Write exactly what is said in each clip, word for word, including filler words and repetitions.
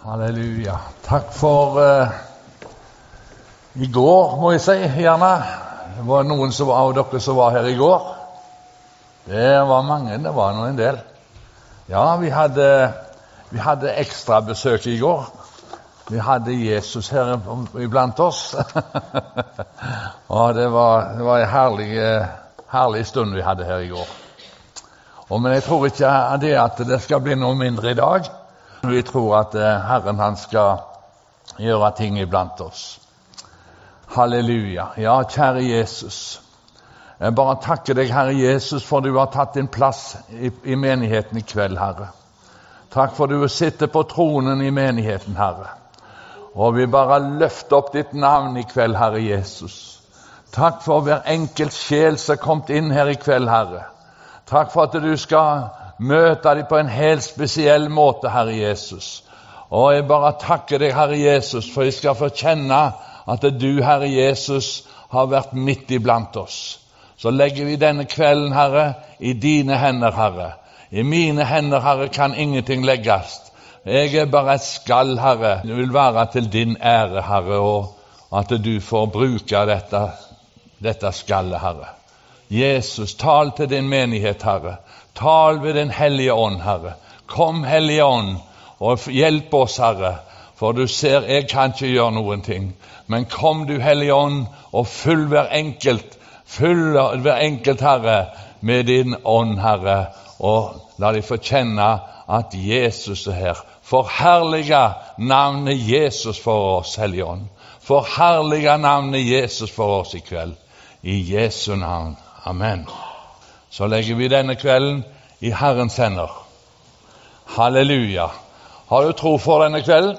Halleluja. Takk for uh, i går, må jeg si, gjerne. Det var noen som, av dere som var her i går. Det var mange, det var nå en del. Ja, vi hadde, vi hadde ekstra besøk i går. Vi hadde Jesus her iblant oss. Og det var, det var en herlig, herlig stund vi hadde her i går. Og, men jeg tror ikke det at det skal bli noe mindre i dag. Vi tror at Herren han skal gjøre ting iblant oss. Halleluja. Ja, kjære Jesus. Jeg bare takker deg, Herre Jesus, for du har tatt din plass i, i menigheten i kveld, Herre. Takk for du sitter på tronen i menigheten, Herre. Og vi bare løfter opp ditt navn i kveld, Herre Jesus. Takk for hver enkelt sjel som er kommet inn her i kveld, Herre. Takk for at du skal møte dem på en helt spesiell måte, Herre Jesus. Og jeg bare takker deg, Herre Jesus, for jeg skal få kjenne at du, Herre Jesus, har vært midt iblant oss. Så legger vi denne kvelden, Herre, i dine hender, Herre. I mine hender, Herre, kan ingenting legges. Jeg er bare et skall, Herre. Det vil være til din ære, Herre, og at du får bruke dette, dette skallet, Herre. Jesus, tal til din menighet, Herre. Tal ved den hellige ånd, Herre. Kom, hellige ånd, og hjelp oss, Herre. For du ser, jeg kan ikke gjøre noen ting. Men kom du, hellige ånd, og fyll hver enkelt, fyll hver enkelt, Herre, med din ånd, Herre. Og la de få kjenne at Jesus er her. Forherlige navnet Jesus for oss, hellige ånd. Forherlige navnet Jesus for oss i kveld. I Jesu navn. Amen. Så legger vi denne kvelden i Herrens hender. Halleluja. Har du tro for denne kvelden?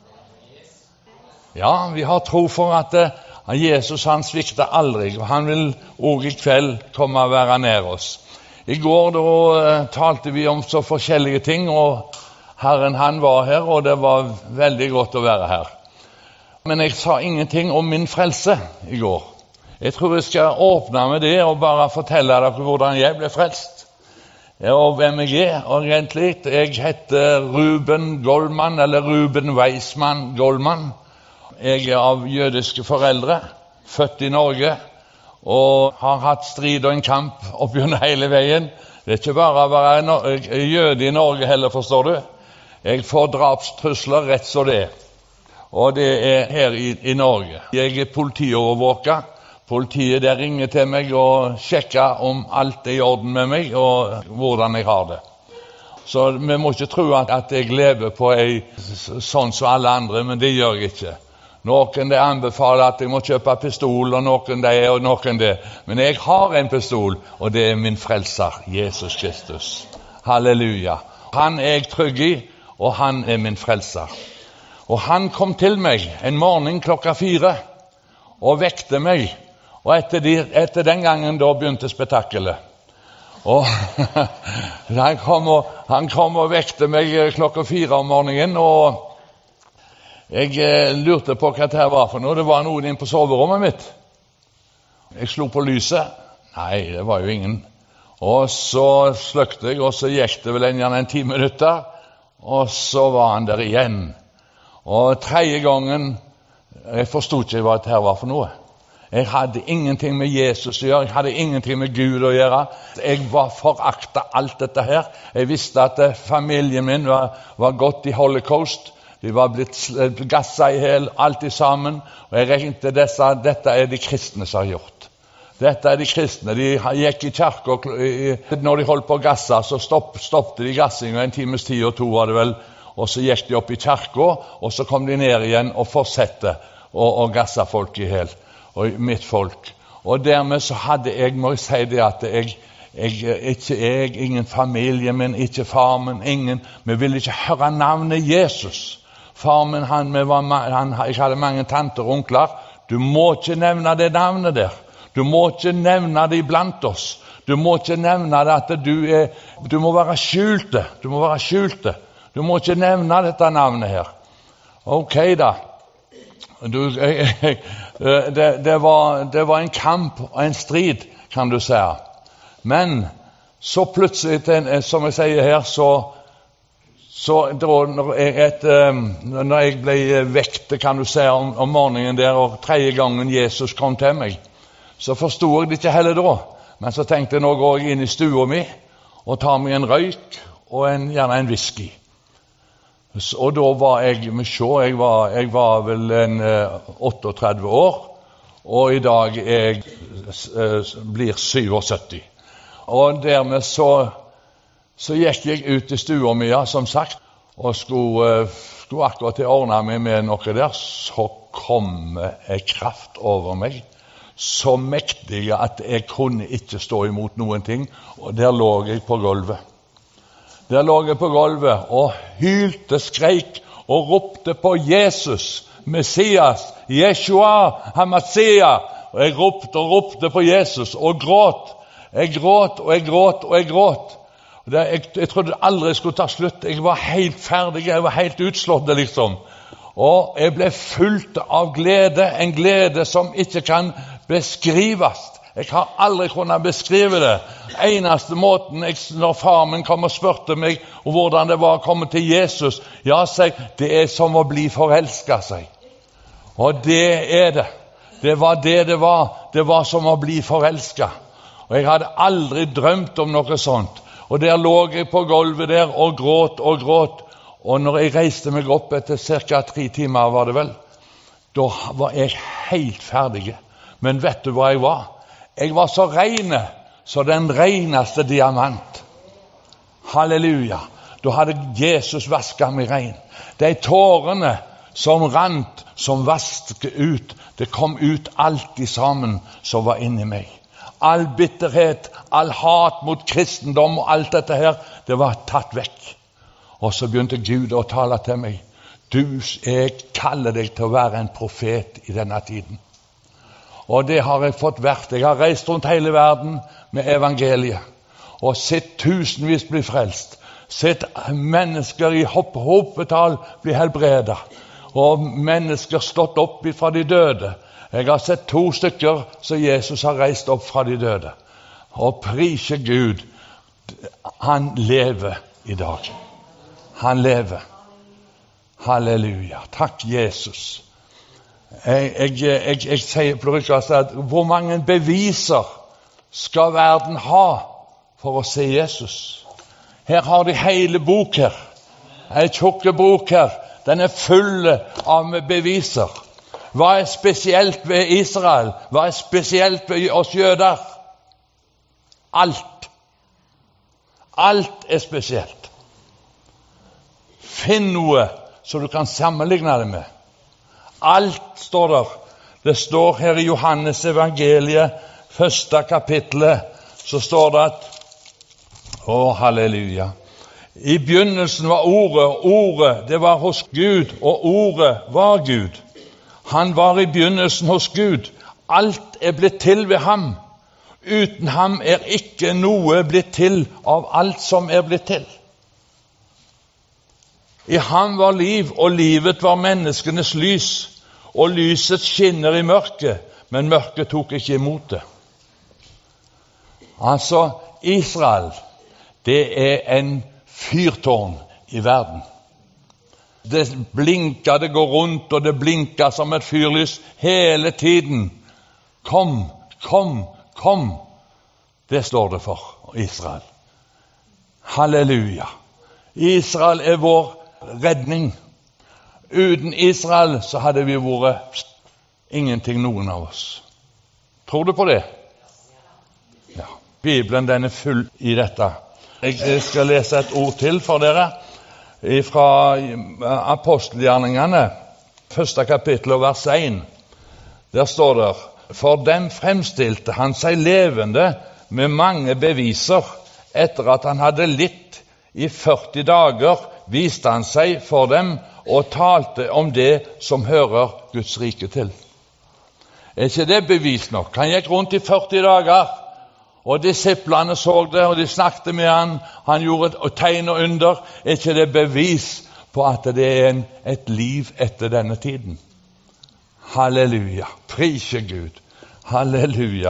Ja, vi har tro for at uh, Jesus han svikter aldri. Han vil også i kveld komme og være nær oss. I går da uh, talte vi om så forskjellige ting, og Herren han var her, og det var veldig godt å være her. Men jeg sa ingenting om min frelse i går. Jeg tror jeg skal åpne med det og bare fortelle dere hvordan jeg ble frelst. Og hvem jeg er, og egentlig. Jeg heter Ruben Goldman, eller Ruben Weisman Goldman. Jeg er av jødiske foreldre, født i Norge, og har hatt strid og en kamp oppgjennom hele veien. Det er ikke bare å være jøde i Norge heller, forstår du. Jeg får drapstrusler rett så det er. Og det er her i, i Norge. Jeg er politiovervåket. Politiet der ringer til meg og sjekker om alt er i orden med meg og hvordan jeg har det. Så vi må ikke tro at, at jeg lever på ei sånn som alle andre, men det gjør jeg ikke. Noen det anbefaler at jeg må kjøpe pistol, og noen det og noen det. Men jeg har en pistol, og det er min frelser, Jesus Kristus. Halleluja. Han er jeg trygg i, og han er min frelser. Og han kom til meg en morgen klokka fire og vekte meg. Og etter, de, etter den gangen da begynte spetakkelet. Og han, kom og, han kom og vekte meg klokka fire om morgenen, og jeg eh, lurte på hva det var for noe. Det var noen inn på soverommet mitt. Jeg slo på lyset. Nei, det var jo ingen. Og så slukte jeg, og så gikk det vel en, en ti minutter, og så var han der igjen. Og tredje gangen, jeg forstod ikke hva det her var for noe. Jeg hadde ingenting med Jesus å gjøre, jeg hadde ingenting med Gud å gjøre. Jeg var foraktet alt dette her. Jeg visste at familien min var, var gått i holocaust. De var blitt gasset i hel, alt i sammen. Og jeg regnet disse, dette er de kristne som har gjort. Dette er de kristne. De gikk i kirke, og når de holdt på å gasse, så stopp, stoppte de gassingen en times tid og to var det vel. Og så gikk de opp i kirke, og så kom de ned igjen og fortsette å, å gasse folk i hel. Og mitt folk. Og dermed så hadde jeg, må jeg si det, at jeg, jeg ikke jeg, ingen familie, men ikke far, men ingen, vi ville ikke høre navnet Jesus. Far min, han, var, han, jeg hadde mange tanter og onkler. Du må ikke nevne det navnet der. Du må ikke nevne det iblant oss. Du må ikke nevne det at du er, du må være skjulte. Du må være skjulte. Du må ikke nevne dette navnet her. Ok da. Du, jeg, jeg, det, det, var, det var en kamp og en strid, kan du si. Men så plutselig, som jeg sier her, så Så da, når, jeg, et, når jeg ble vekt, kan du si, om, om morgenen der, og tredje gangen Jesus kom til meg, så forstod jeg det ikke heller da. Men så tenkte jeg, nå går jeg inn i stua mi, og tar meg en røyk, og en, gjerne en whisky. Og da var jeg, med sjå, jeg var, jeg var vel en otteogtredve år, og i dag jeg eh, blir syvogsytti. Og dermed så Så gikk jeg ut i stua mi, ja, som sagt, og skulle, skulle akkurat til å ordne meg med noe der. Så kom en kraft over meg, så mektig at jeg kunne ikke stå imot noen ting. Og der lå jeg på gulvet. Der lå jeg på gulvet og hylte, skreik og ropte på Jesus, Messias, Jeshua, Hamasia. Og jeg ropte og ropte på Jesus og gråt. Jeg gråt og jeg gråt og jeg gråt. Det, jeg, jeg trodde aldri jeg skulle ta slutt. Jeg var helt ferdig, jeg var helt utslått, liksom. Og jeg ble fullt av glede, en glede som ikke kan beskrives. Jeg har aldri kunnet beskrive det. Eneste måten, jeg, når far min kom og spørte meg hvordan det var å komme til Jesus, ja, seg, det er som å bli forelsket seg. Og det er det. Det var det det var. Det var som å bli forelsket. Og jeg hadde aldri drømt om noe sånt. Og der lå jeg på gulvet der og gråt og gråt. Og når jeg reiste meg opp etter cirka tre timer, var det vel, da var jeg helt ferdig. Men vet du hva jeg var? Jeg var så rene, så den reneste diamant. Halleluja. Da hadde Jesus vasket meg ren. De tårene som rant, som vasket ut, det kom ut alt i sammen som var inni meg. All bitterhet, all hat mot kristendom og alt dette her, det var tatt vekk. Og så begynte Gud å tale til meg. Du, jeg kaller deg til å være en profet i denne tiden. Og det har jeg fått vært. Jeg har reist rundt hele verden med evangeliet. Og sett tusenvis bli frelst. Sett mennesker i hopp, hoppetall bli helbredet. Og mennesker stått opp fra de døde. Jeg har sett to stykker som Jesus har reist opp fra de døde. Og prise Gud, han lever i dag. Han lever. Halleluja. Takk, Jesus. Jeg, jeg, jeg, jeg sier plutselig at hvor mange beviser skal verden ha for å se Jesus? Her har de hele bok her. En tjukke bok her. Den er full av beviser. Hva er spesielt ved Israel? Hva er spesielt ved oss jøder? Alt. Alt er spesielt. Finn noe så du kan sammenligne det med. Alt står der. Det står her i Johannes evangeliet, første kapitlet, så står det at, å, halleluja, i begynnelsen var ordet, ordet, det var hos Gud, og ordet var Gud. Han var i begynnelsen hos Gud. Alt er blitt til ved ham. Uten ham er ikke noe blitt til av alt som er blitt til. I ham var liv, og livet var menneskenes lys. Og lyset skinner i mørket, men mørket tok ikke imot det. Altså, Israel, det er en fyrtårn i verden. Det blinker, det går rundt, og det blinker som et fyrlys hele tiden. Kom, kom, kom. Det står det for Israel. Halleluja. Israel er vår redning. Uten Israel så hadde vi vært ingenting, noen av oss. Tror du på det? Ja. Bibelen, den er full i dette. Jeg skal lese et ord til for dere. Fra apostelgjerningene, første kapittel og vers én. Der står det, for dem fremstilte han seg levende med mange beviser. Etter at han hadde litt i førti dager, viste han seg for dem og talte om det som hører Guds rike til. Er ikke det bevis nok? Han gikk rundt i førti dager, og disiplene så det, og de snakket med han. Han gjorde et tegn og under. Er ikke det bevis på at det er en, et liv etter denne tiden? Halleluja. Prise Gud. Halleluja.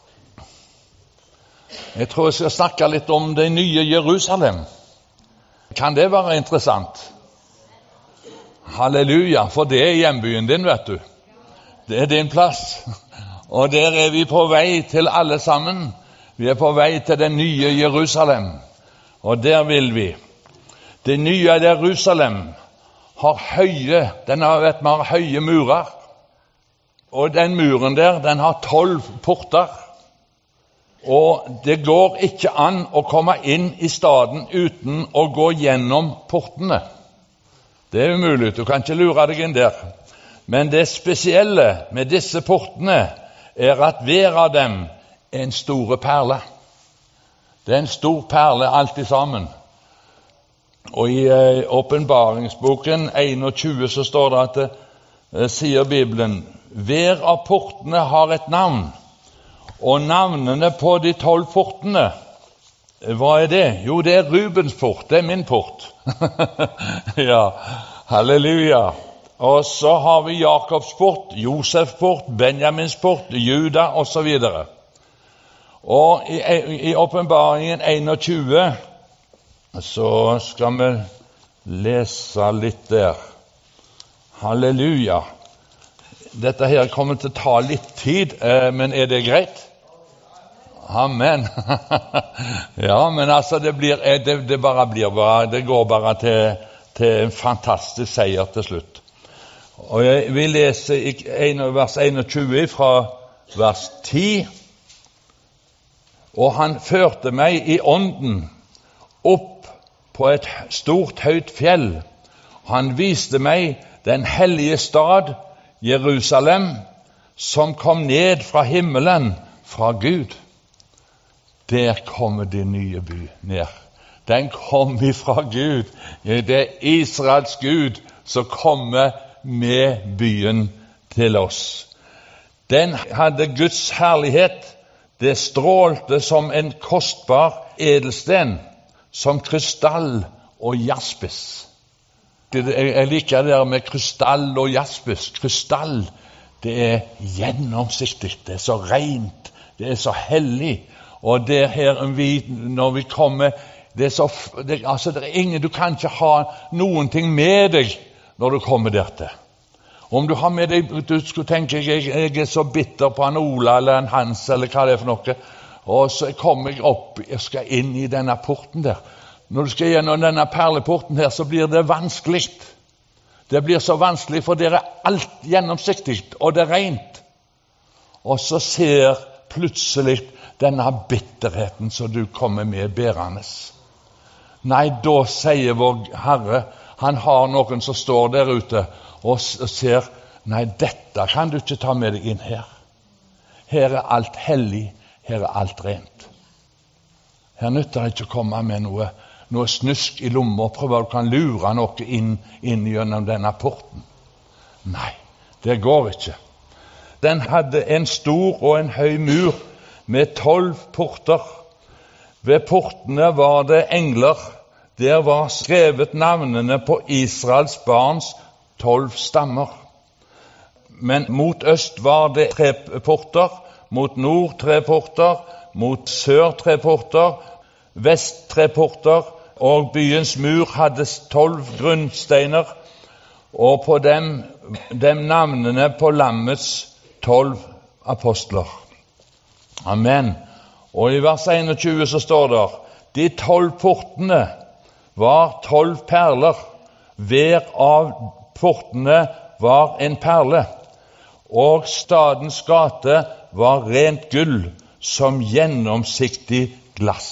Jeg tror jeg skal snakke litt om det nye Jerusalem. Kan det være interessant? Halleluja, for det er hjembyen din, vet du. Det er din plass. Og der er vi på vei til alle sammen. Vi er på vei til det nye Jerusalem. Og der vil vi. Det nye Jerusalem har høye, den har, vet man, har høye murer. Og den muren der, den har tolv porter. Og det går ikke an å komme inn i staden uten å gå gjennom portene. Det er umulig, du kan ikke lure deg inn der. Men det spesielle med disse portene er at hver av dem er en store perle. Det er en stor perle alt sammen. Og i eh, åpenbaringsboken einogtjue så står det at, eh, sier Bibelen, hver av portene har et navn, og navnene på de tolv portene, hva er det? Jo, det er Rubens port, det er min port. Ja, halleluja. Og så har vi Jakobs port, Josefs port, Benjamins port, Juda og så videre. Og i, i åpenbaringen einogtjue så skal vi lese litt der. Halleluja. Dette her kommer til å ta litt tid, eh, men er det greit? Amen. Ja, men altså det, blir, det, det bare blir bare, det går bare til, til en fantastisk seier til slutt. Og jeg vil lese i vers einogtjue fra vers ti. Og han førte meg i ånden opp på et stort høyt fjell. Han viste meg den hellige stad, Jerusalem, som kom ned fra himmelen, fra Gud. Der kommer det nye by ned. Den kom ifra Gud. Det er Israels Gud som kommer med byen til oss. Den hadde Guds herlighet. Det strålte som en kostbar edelsten, som krystall og jaspis. Jeg liker det der med krystall og jaspis. Krystall, det er gjennomsiktig, det er så rent, det er så hellig. Og det her, vi, når vi kommer, det er så, det, altså det er ingen, du kan ikke ha noen ting med deg når du kommer der til. Om du har med deg, du skulle tenke, jeg, jeg er så bitter på en Ola eller en Hans, eller hva det er for noe, og så kommer jeg opp, jeg skal inn i denne porten der. Når du skal gjennom denne perleporten her, så blir det vanskelig. Det blir så vanskelig, for det er alt gjennomsiktig, og det er rent. Og så ser plutselig denne bitterheten som du kommer med bærende. Nei, da sier vår Herre, han har noen som står der ute og ser, nei, dette kan du ikke ta med deg inn her. Her er alt hellig, her er alt rent. Her nytter det ikke å komme med noe, noe snusk i lommen og prøve å kan lure noe inn, inn gjennom denne porten. Nei, det går ikke. Den hadde en stor og en høy mur med tolv porter. Ved portene var det engler. Der var skrevet navnene på Israels barns tolv stammer. Men mot øst var det tre porter, mot nord tre porter, mot sør tre porter, vest tre porter, og byens mur hadde tolv grunnsteiner, og på dem, dem navnene på lammets tolv apostler. Amen. Og i vers einogtjue så står det, de tolv portene var tolv perler. Hver av portene var en perle, og stadens gate var rent gull som gjennomsiktig glass.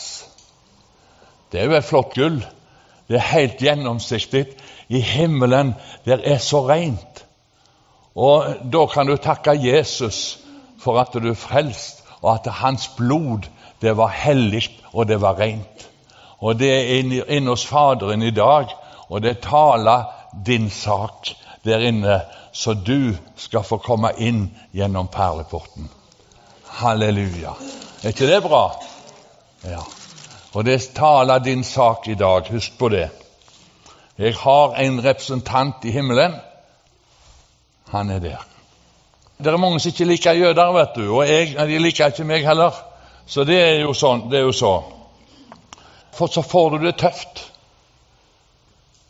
Det er jo et flott gull. Det er helt gjennomsiktig. I himmelen, der er så rent. Og da kan du takke Jesus for at du er frelst, og at hans blod, det var hellig, og det var rent. Og det er inne hos Faderen i dag, og det taler din sak der inne, så du skal få komme inn gjennom perleporten. Halleluja. Er ikke det bra? Ja. Og det taler din sak i dag, husk på det. Jeg har en representant i himmelen. Han er der. Det er mange som ikke liker jøder, vet du, og jeg, de liker ikke meg heller. Så det er jo sånn, det er jo så. For så får du det tøft.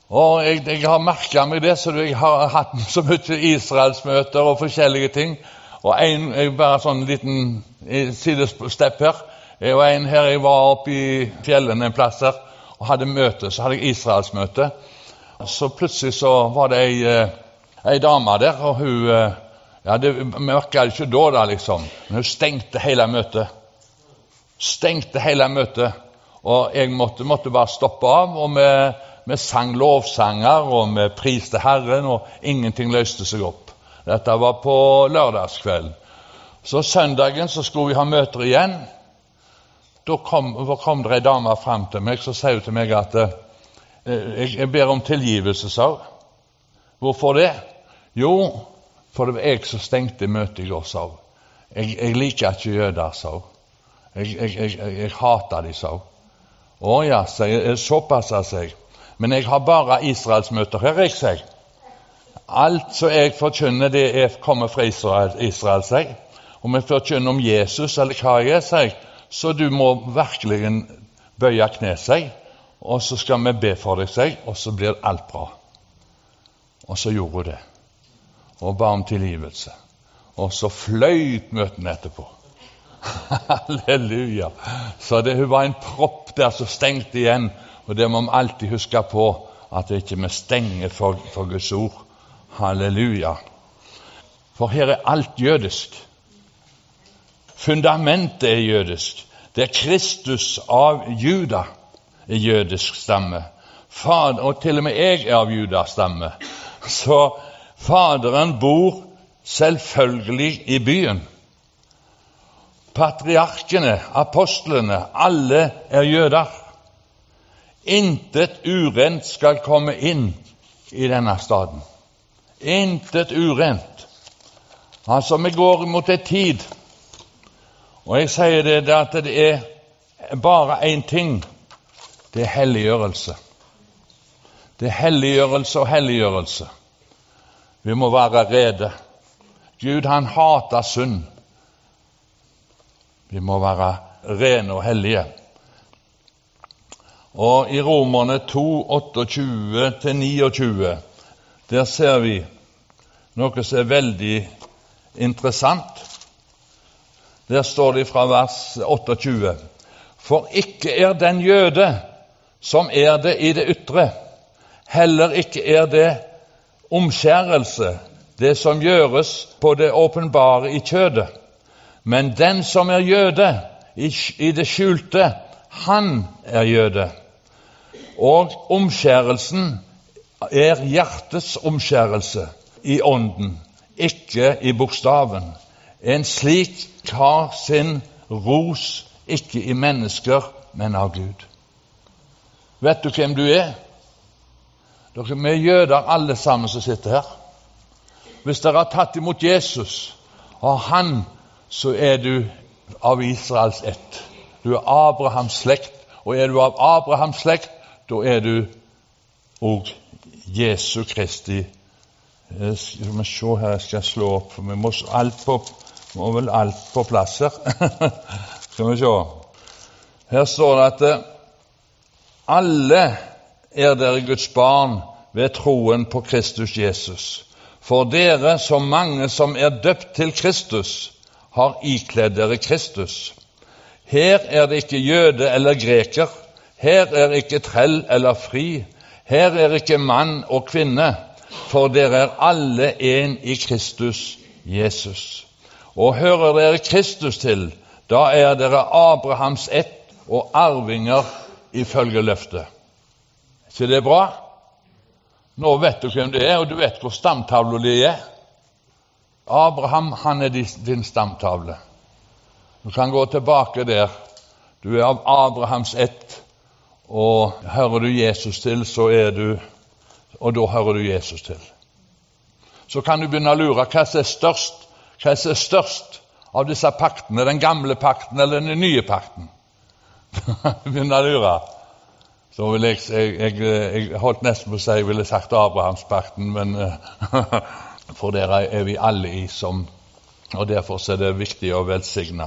Og jeg, jeg har merket meg det, så jeg har hatt så mye Israelsmøter og forskjellige ting. Og en, jeg bare sånn liten sidestepp her. Jeg var en her, jeg var oppe i fjellene en plass her, og hadde møte, så hadde jeg Israelsmøte. Så plutselig så var det ei, ei dame der, og hun, ja, det merket jeg ikke da da liksom, men hun stengte hele møtet. Stengte hele møtet, og jeg måtte, måtte bare stoppe av, og vi, vi sang lovsanger, og vi priste Herren, og ingenting løste seg opp. Dette var på lørdagskveld. Så søndagen så skulle vi ha møter igjen. Da kom, kom det en dame frem til meg, så sier hun til meg at eh, jeg, jeg ber om tilgivelse, sa hun. Hvorfor det? Jo, for det var jeg som stengte møtet i går, sa hun. Jeg, jeg liker ikke jøder, sa hun. Jeg, jeg, jeg, jeg, jeg hater de, sa hun. Å ja, sier jeg, såpass, sier jeg. Men jeg har bare Israelsmøter her, jeg, sier. Alt som jeg forkynner, det er kommer fra Israel, Israel, sier. Om jeg forkynner om Jesus, eller hva jeg er, sier, så du må virkelig bøye kne seg, og så skal vi be for deg, seg, og så blir alt bra. Og så gjorde hun det, og ba om tilgivelse. Og så fløyt møtene etterpå. Halleluja. Så det, hun var en propp der som stengte igjen, og det må vi alltid huske på, at det ikke vi stenger for, for Guds ord. Halleluja. For her er alt jødisk. Fundamentet er jødisk. Det er Kristus av Juda, er jødisk stamme. Fader, og til og med jeg er av Judas stamme. Så faderen bor selvfølgelig i byen. Patriarkene, apostlene, alle er jøder. Intet urent skal komme inn i denne staden. Intet urent. Altså, vi går mot en tid, og jeg sier det, det at det er bare en ting, det er helliggjørelse. Det er helliggjørelse og helliggjørelse. Vi må være rede. Gud, han hater synd. Vi må være rene og hellige. Og i Romerne to, otteogtyve til niogtyve, der ser vi noe som er veldig interessant. Der står det fra vers otteogtyve. For ikke er den jøde som er det i det ytre, heller ikke er det omskjærelse, det som gjøres på det åpenbare i kjødet. Men den som er jøde i, i det skjulte, han er jøde. Og omskjærelsen er hjertets omskjærelse i ånden, ikke i bokstaven. En slik har sin ros ikke i mennesker, men av Gud. Vet du hvem du er? Dere er jøder alle sammen som sitter her. Hvis dere har tatt imot Jesus, og han, så er du av Israels ett. Du er Abrahams slekt, og er du av Abrahams slekt, da er du og Jesu Kristi. Jeg skal se her, jeg skal slå opp, for vi må alt på, må vel alt på plass her. Skal vi se. Her står det at alle er dere Guds barn ved troen på Kristus Jesus. For dere, så mange som er døpt til Kristus, har ikledd dere Kristus. Her er det ikke jøde eller greker, her er ikke trell eller fri, her er ikke mann og kvinne, for dere er alle en i Kristus Jesus. Og hører dere Kristus til, da er dere Abrahams ett og arvinger ifølge løftet. Så det er bra? Nå vet du hvem det er, og du vet hvor stamtavla det er. Abraham, han er din stamtavle. Du kan gå tilbake der. Du er av Abrahams ett, og hører du Jesus til, så er du, og da hører du Jesus til. Så kan du begynne å lure hva som er størst, hva som er størst av disse paktene, den gamle pakten eller den nye pakten. Begynne å lure. Så vil jeg, jeg, jeg, jeg holdt nesten på å si, jeg ville sagt Abrahamspakten, men for der er vi alle i som, og derfor er det viktig å velsigne.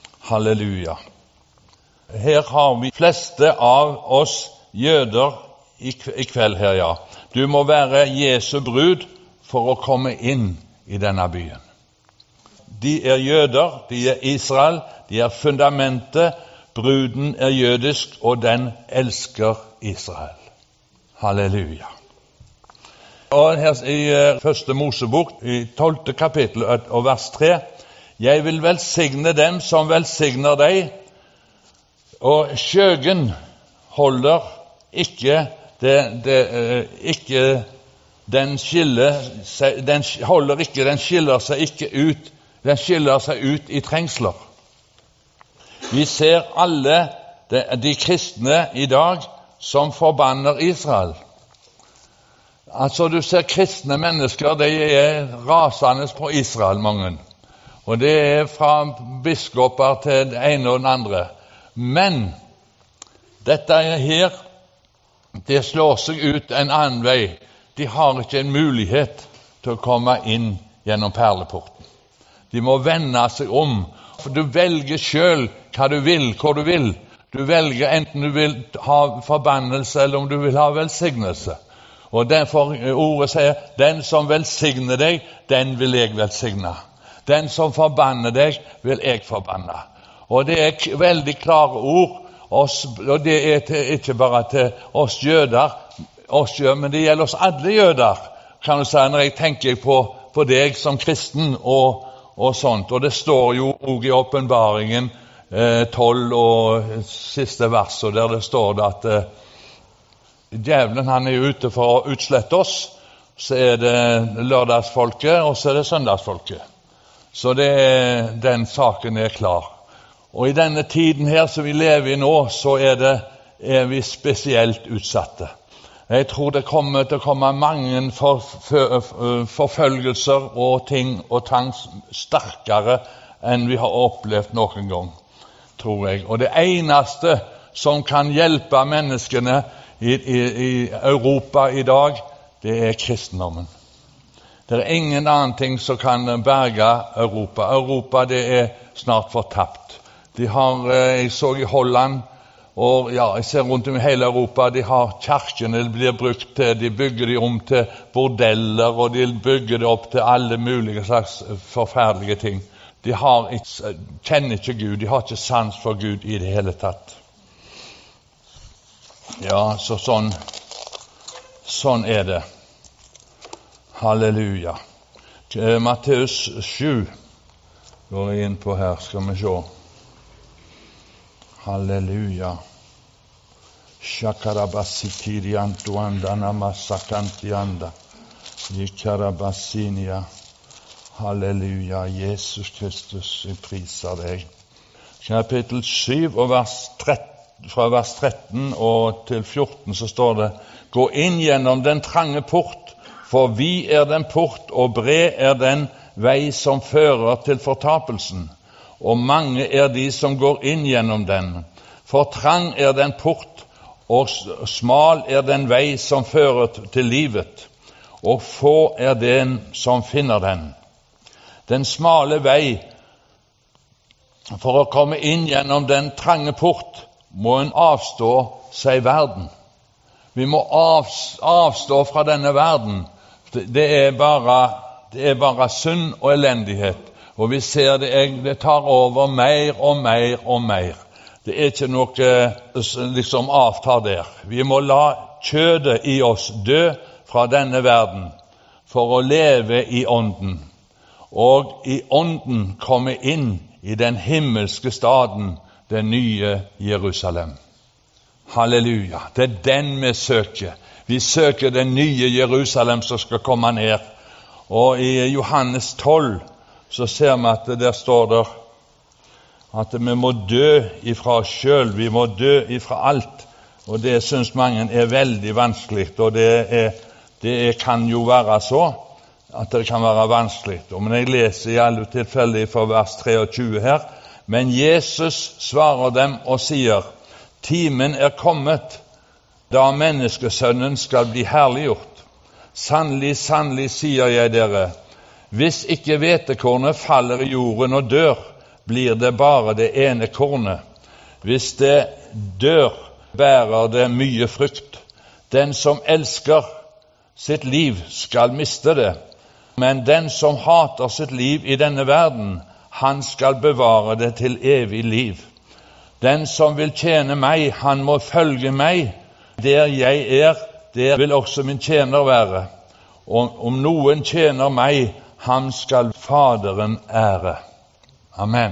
Halleluja. Her har vi fleste av oss jøder i kveld her, ja. Du må være Jesu brud for å komme inn i denne byen. De er jøder, de er Israel, de er fundamentet. Bruden er jødisk, og den elsker Israel. Halleluja. Og her i første Mosebok, i tolvte kapittel og vers tre, jeg vil velsigne dem som velsigner deg, og skjøgen holder ikke, det, det, ikke den skiller seg, den holder ikke, den skiller seg ikke ut, den skiller seg ut i trengsler. Vi ser alle de, de kristne i dag som forbanner Israel. Altså, du ser kristne mennesker, de er rasende på Israel, mange. Og det er fra biskoper til det ene og den andre. Men dette her, det slår seg ut en annen vei. De har ikke en mulighet til å komme inn gjennom perleporten. De må vende seg om. For du velger selv hva du vil, hvor du vil. Du velger enten du vil ha forbannelse, eller om du vil ha velsignelse. Og derfor ordet sier, den som velsigner deg, den vil jeg velsigne. Den som forbanner deg, vil jeg forbanne. Og det er veldig klare ord, og det er til, ikke bare til oss jøder, oss jøder, men det gjelder oss alle jøder, kan du si, når jeg tenker på, på deg som kristen og, og sånt. Og det står jo også i åpenbaringen eh, tolv og siste verset, der det står det at eh, djevelen han er ute for å utslette oss. Så er det lørdagsfolket, og så er det søndagsfolket. Så det er, den saken er klar. Og i denne tiden her som vi lever i nå, så er, det, er vi spesielt utsatte. Jeg tror det kommer til å komme mange for, for, forfølgelser og ting og tang sterkere enn vi har opplevd noen gang, tror jeg. Og det eneste som kan hjelpe menneskene i, i, i Europa i dag, det er kristendommen. Det er ingen annen ting som kan berge Europa. Europa, det er snart fortapt. De har, jeg så i Holland, og ja, jeg ser rundt om i hele Europa, de har kirkene, det blir brukt til, de bygger de om til bordeller, og de bygger det opp til alle mulige slags forferdelige ting. De har ikke, kjenner ikke Gud, de har ikke sans for Gud i det hele tatt. Ja, så sånn, sånn er det. Halleluja. Matteus sju går jeg inn på her, skal vi se. Halleluja. Shakarabasitiriantu andana masakantianda. Yikarabasinia. Halleluja. Jesus Kristus, vi priser deg. Kapittel syv og vers tretten, fra vers tretten og til fjorten så står det: gå inn gjennom den trange port, for vi er den port, og bred er den vei som fører til fortapelsen. Og mange er de som går inn gjennom den. For trang er den port, og smal er den vei som fører til livet, og få er den som finner den. Den smale vei, for å komme inn gjennom den trange port, må en avstå seg verden. Vi må avstå fra denne verden. Det er bare, det er bare synd og elendighet. Og vi ser det, det tar over mer og mer og mer. Det er ikke noe liksom avtar der. Vi må la kjødet i oss dø fra denne verden for å leve i ånden. Og i ånden komme inn i den himmelske staden, den nye Jerusalem. Halleluja. Det er den vi søker. Vi søker den nye Jerusalem som skal komme ned. Og i Johannes tolv så ser vi at der står det at vi må dø ifra oss selv, vi må dø ifra alt. Og det synes mange er veldig vanskelig, og det, er, det kan jo være så at det kan være vanskelig. Men jeg leser i alle tilfeller fra vers treogtjue her. Men Jesus svarer dem og sier: timen er kommet, da menneskesønnen skal bli herliggjort. Sannelig, sannelig sier jeg dere, hvis ikke hvetekornet faller i jorden og dør, blir det bare det ene kornet. Hvis det dør, bærer det mye frukt. Den som elsker sitt liv skal miste det, men den som hater sitt liv i denne verden, han skal bevare det til evig liv. Den som vil tjene meg, han må følge meg. Der jeg er, der vil også min tjener være. Og om noen tjener meg, ham skal Faderen ære. Amen.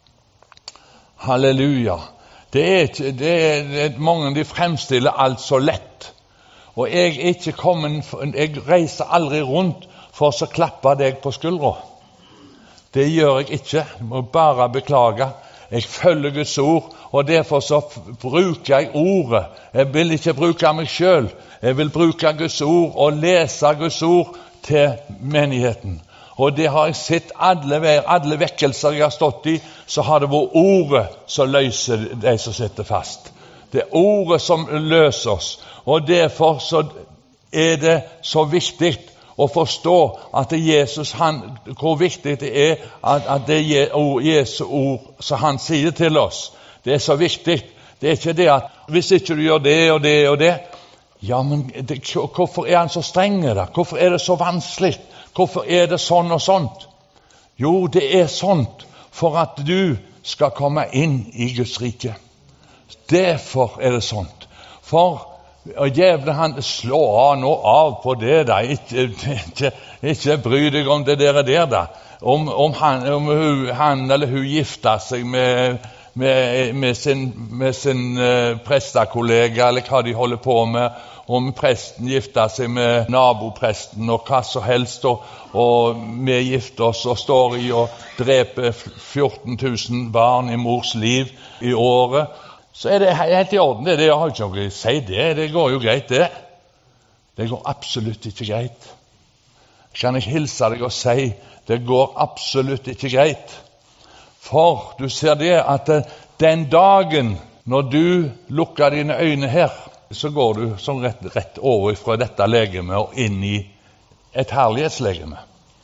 Halleluja. Det er ikke, det er, det er mange de fremstiller alt så lett. Og jeg er ikke kommet, jeg reiser aldri rundt for å klappe deg på skuldra. Det gjør jeg ikke. Jeg må bare beklage. Jeg følger Guds ord, og derfor så bruker jeg ordet. Jeg vil ikke bruke meg selv. Jeg vil bruke Guds ord og lese Guds ord til menigheten. Og det har jeg sett alle veier, alle vekkelser jeg har stått i, så har det vært ordet som løser de som sitter fast. Det er ordet som løser oss. Og derfor så er det så viktig å forstå at Jesus, han, hvor viktig det er at, at det er Jesu ord som han sier til oss. Det er så viktig. Det er ikke det at hvis ikke du gjør det og det og det, ja, men det, hvorfor er han så streng da? Hvorfor er det så vanskelig? Hvorfor er det sånn og sånt? Jo, det er sånt for at du skal komme inn i Guds rike. Derfor er det sånt. For og djevelen, han slår av noe av på det da. Ikke, ikke, ikke bry deg om det der der da. Om, om, han, om hun, han eller hun gifter seg med, med, med sin, med sin uh, prestekollega, eller hva de holder på med. Om presten gifter seg med nabopresten og hva som helst, og, og vi gifter oss og står i og dreper fjorten tusen barn i mors liv i året, så er det helt i orden. Det, det har ikke noe å si det. Det går jo greit, det. Det går absolutt ikke greit. Kan jeg hilse deg og si, det går absolutt ikke greit. For du ser det at den dagen når du lukker dine øyne her, så går du sånn rett, rett over fra dette legemet og inn i et herlighetslegeme.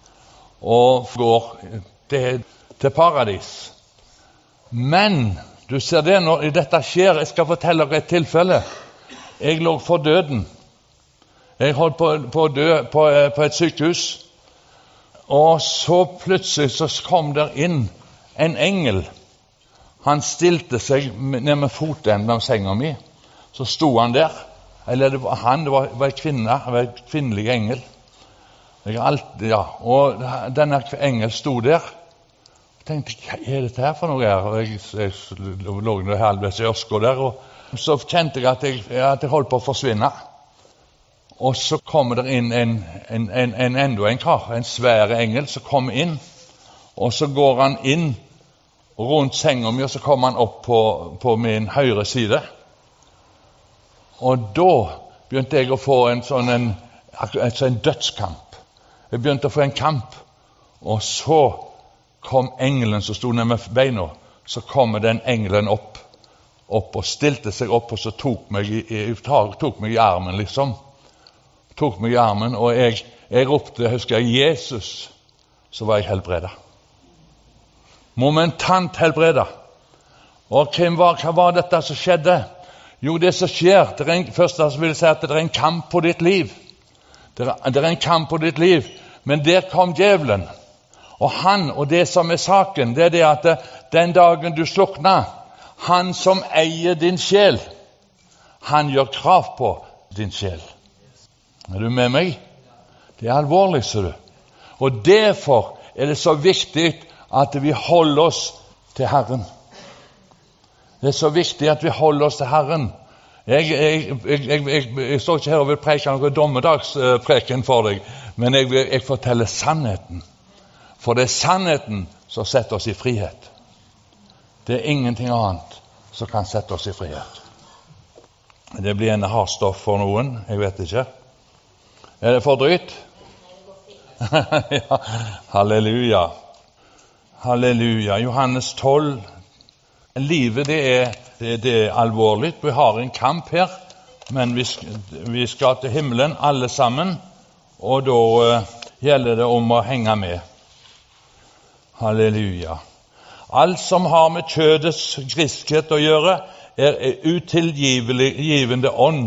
Og går til, til paradis. Men du ser det når dette skjer. Jeg skal fortelle deg et tilfelle. Jeg lå for døden. Jeg holdt på, på å dø på, på et sykehus. Og så plutselig så kom der inn en engel. Han stilte seg ned med fotenden av senga mi. Så sto han der. Eller det var han, det var, var en kvinne, det var en kvinnelig engel. Jeg alltid, ja. Og denne engel sto der. Jeg tenkte, hva er dette her for noe her? Og jeg, jeg, jeg lå der halvveis i ørska der, og så kjente jeg at, jeg at jeg holdt på å forsvinne. Og så kommer det inn en, en, en, en enda en kar, en svære engel, som kommer inn, og så går han inn rundt senga mi, og så kommer han opp på, på min høyre side. Og da begynte jeg å få en sånn en, en dødskamp. Jeg begynte å få en kamp, og så kom engelen som stod ned med beina. Så kom den engelen opp, opp og stilte seg opp, og så tok meg i, i, tok meg i armen, liksom. Tok meg i armen, og jeg, jeg ropte, husker jeg, Jesus, så var jeg helbredet. Momentant helbredet. Og hvem var, hva var dette som skjedde? Jo, det som skjer, det er en, først vil jeg si at det er en kamp på ditt liv. Det er, det er en kamp på ditt liv. Men der kom djevelen. Og han, og det som er saken, det er det at den dagen du slukner, han som eier din sjel, han gjør krav på din sjel. Er du med meg? Det er alvorlig, ser du. Og derfor er det så viktig at vi holder oss til Herren. Det er så viktig at vi holder oss til Herren. Jeg, jeg, jeg, jeg, jeg, jeg står ikke her og vil preke noen dommedagspreken for deg, men jeg, jeg forteller sannheten. For det er sannheten som setter oss i frihet. Det er ingenting annet som kan sette oss i frihet. Det blir en hardstoff for noen, jeg vet ikke. Er det for drøyt? Ja, halleluja. Halleluja. Johannes tolv. Livet det er, det, det er alvorlig. Vi har en kamp her, men vi, vi skal til himmelen alle sammen, og da uh, gjelder det om å henge med. Halleluja. Alt som har med kjødets griskhet å gjøre, er utilgivende ånd,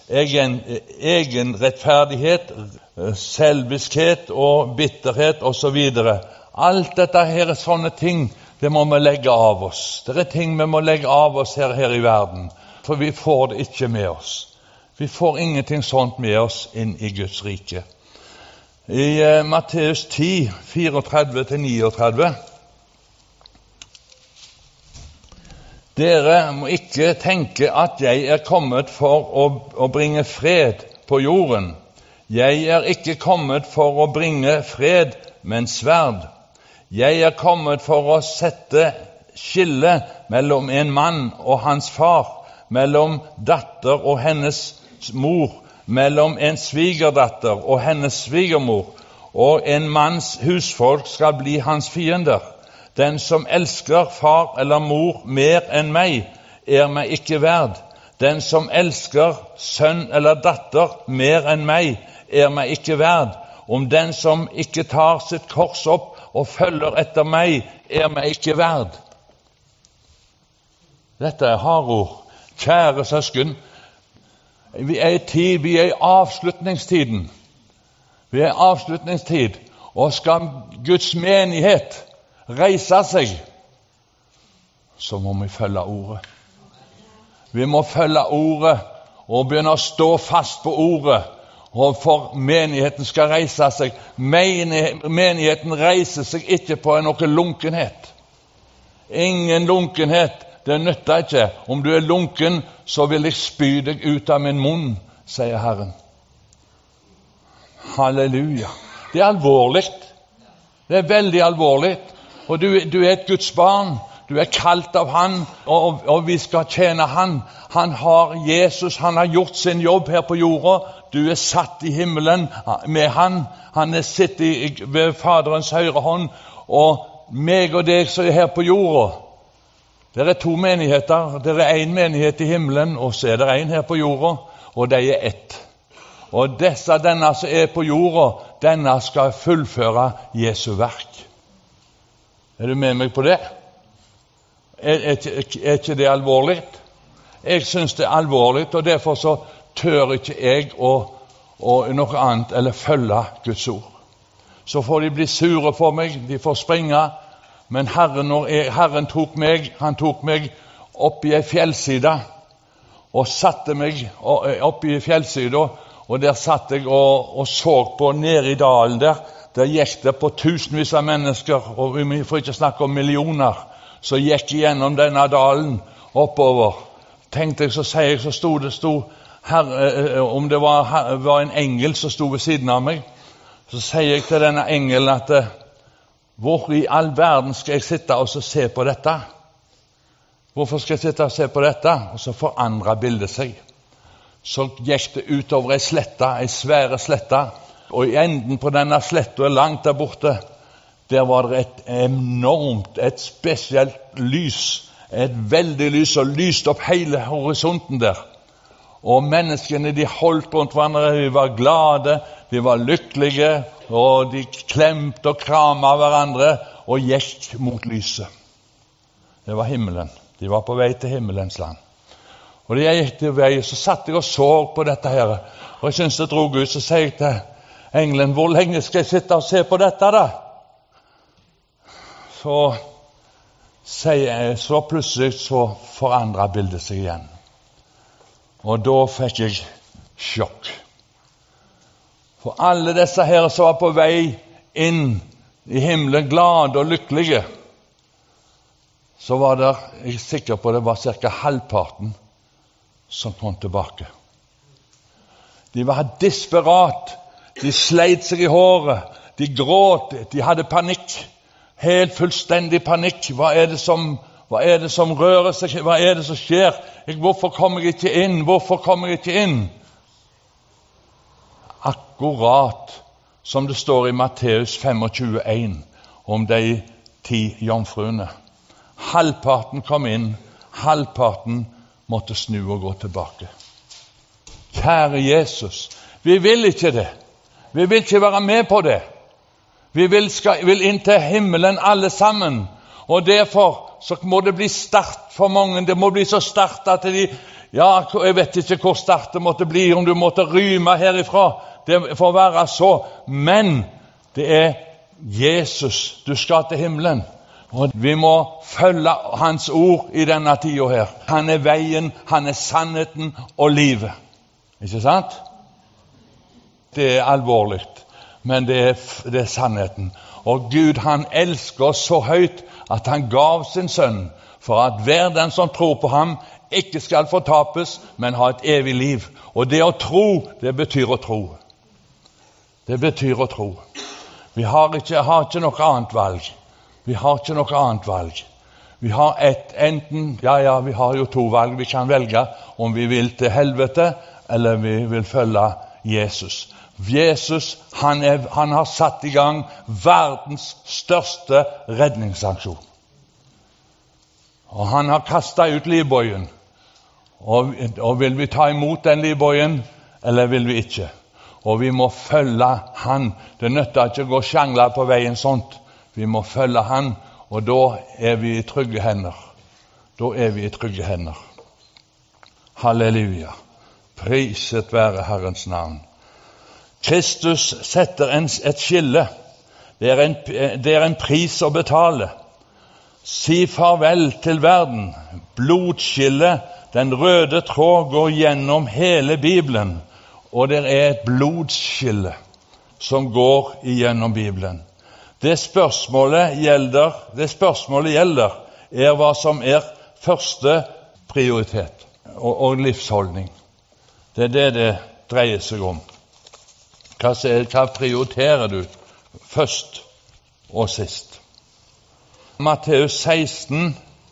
egen, egenrettferdighet, selviskhet og bitterhet og så videre. Alt dette her er sånne ting, det må vi legge av oss. Det er ting vi må legge av oss her, her i verden, for vi får det ikke med oss. Vi får ingenting sånt med oss inn i Guds rike. I uh, Matteus ti, trettifire til trettini. Dere må ikke tenke at jeg er kommet for å, å bringe fred på jorden. Jeg er ikke kommet for å bringe fred, men sverd. Jeg er kommet for å sette skille mellom en mann og hans far, mellom datter og hennes mor, mellom en svigerdatter og hennes svigermor, og en manns husfolk skal bli hans fiender. Den som elsker far eller mor mer enn meg, er meg ikke verd. Den som elsker sønn eller datter mer enn meg, er meg ikke verd. Om den som ikke tar sitt kors opp og følger etter meg, er meg ikke verd. Dette er hardord. Kjære søsken, vi er i tid, vi er i avslutningstiden. Vi er i avslutningstid, og skal Guds menighet reise seg, så må vi følge ordet. Vi må følge ordet og begynne å stå fast på ordet, og for menigheten skal reise seg. Menigheten reiser seg ikke på noe lunkenhet. Ingen lunkenhet. Det nytter ikke. Om du er lunken, så vil jeg spy deg ut av min munn, sier Herren. Halleluja. Det er alvorlig. Det er veldig alvorlig. Og du, du er et Guds barn. Du er kalt av Han, og, og vi skal tjene Han. Han har Jesus, han har gjort sin jobb her på jorda. Du er satt i himmelen med Han. Han er sittet ved Faderens høyre hånd, og meg og deg som er her på jorda. Det er to menigheter. Det er en menighet i himmelen, og så er det en her på jorda, og de er ett. Og disse, denne som er på jorda, denne skal fullføre Jesu verk. Er du med meg på det? Er, er, er ikke det alvorlig? Jeg synes det er alvorlig, og derfor så tør ikke jeg å, å noe annet eller følge Guds ord. Så får de bli sure for meg, de får springe. Men Herren, når jeg, Herren tok meg, han tok meg opp i en fjellside, og satte meg opp i fjellsida, og der satt jeg og, og så på nede i dalen der. Der gikk det på tusenvis av mennesker, og vi får ikke snakke om millioner, så gikk igjennom denne dalen oppover. Tenkte jeg, så sier jeg, så stod det, stod, herre, om det var, var en engel som stod ved siden av meg, så sier jeg til denne engelen at hvor i all verden skal jeg sitte og se på dette? Hvorfor skal jeg sitte og se på dette? Og så forandret bildet seg. Så gikk det utover ei slette, ei svære slette, og i enden på denne sletta, langt der borte, der var det et enormt, et spesielt lys, et veldig lys, og lyst opp hele horisonten der. Og menneskene, de holdt rundt hverandre, de var glade, de var lykkelige, og de klemte og kramet hverandre, og gikk mot lyset. Det var himmelen. De var på vei til himmelens land. Og da jeg gikk til vei, så satt jeg og så på dette her, og jeg syntes det drog ut, så sier jeg til engelen, hvor lenge skal jeg sitte og se på dette da? Så sier jeg, så plutselig så forandret bildet seg igjen. Og da fikk jeg sjokk. For alle disse her som var på vei inn i himmelen, glade og lykkelige, så var det, jeg er sikker på det var cirka halvparten som kom tilbake. De var desperat, de sleit seg i håret, de gråt, de hadde panikk, helt fullstendig panikk. Hva er det som, hva er det som rører seg? Hva er det som skjer? Jeg, hvorfor kommer jeg ikke inn? Hvorfor kommer jeg ikke inn? Akkurat som det står i Matteus tjuefem en om de ti jomfruene. Halvparten kom inn, halvparten måtte snu og gå tilbake. Kjære Jesus, vi vil ikke det. Vi vil ikke være med på det. Vi vil, skal, vil inn til himmelen alle sammen, og derfor så må det bli start for mange. Det må bli så start at de ja, jeg vet ikke hvor sterkt det måtte bli, om du måtte ryme herifra, det får være så, men det er Jesus, du skal til himmelen, og vi må følge hans ord i denne tiden her. Han er veien, han er sannheten og livet. Ikke sant? Det er alvorlig, men det er, det er sannheten. Og Gud, han elsker oss så høyt at han gav sin sønn for at hver den som tror på ham ikke skal fortapes, men ha et evig liv. Og det å tro, det betyr å tro. Det betyr å tro. Vi har ikke, har ikke noe annet valg. Vi har ikke noe annet valg. Vi har et, enten, ja, ja, vi har jo to valg. Vi kan velge om vi vil til helvete, eller vi vil følge Jesus. Jesus, han, er, han har satt i gang verdens største redningsaksjon. Og han har kastet ut livbøyen. Og, og vil vi ta imot den livbøyen, eller vil vi ikke? Og vi må følge han. Det nytter ikke å gå og sjangle på veien sånt. Vi må følge han, og da er vi i trygge hender. Da er vi i trygge hender. Halleluja. Priset være Herrens navn. Kristus setter en, et skille. Det er, en, det er en pris å betale. Si farvel til verden. Blodskille, den røde tråd går gjennom hele Bibelen. Og det er et blodskille som går igjennom Bibelen. Det spørsmålet gjelder, det spørsmålet gjelder er hva som er første prioritet og, og livsholdning. Det er det det dreier seg om. Hva, hva prioriterer du først og sist? Matteus seksten,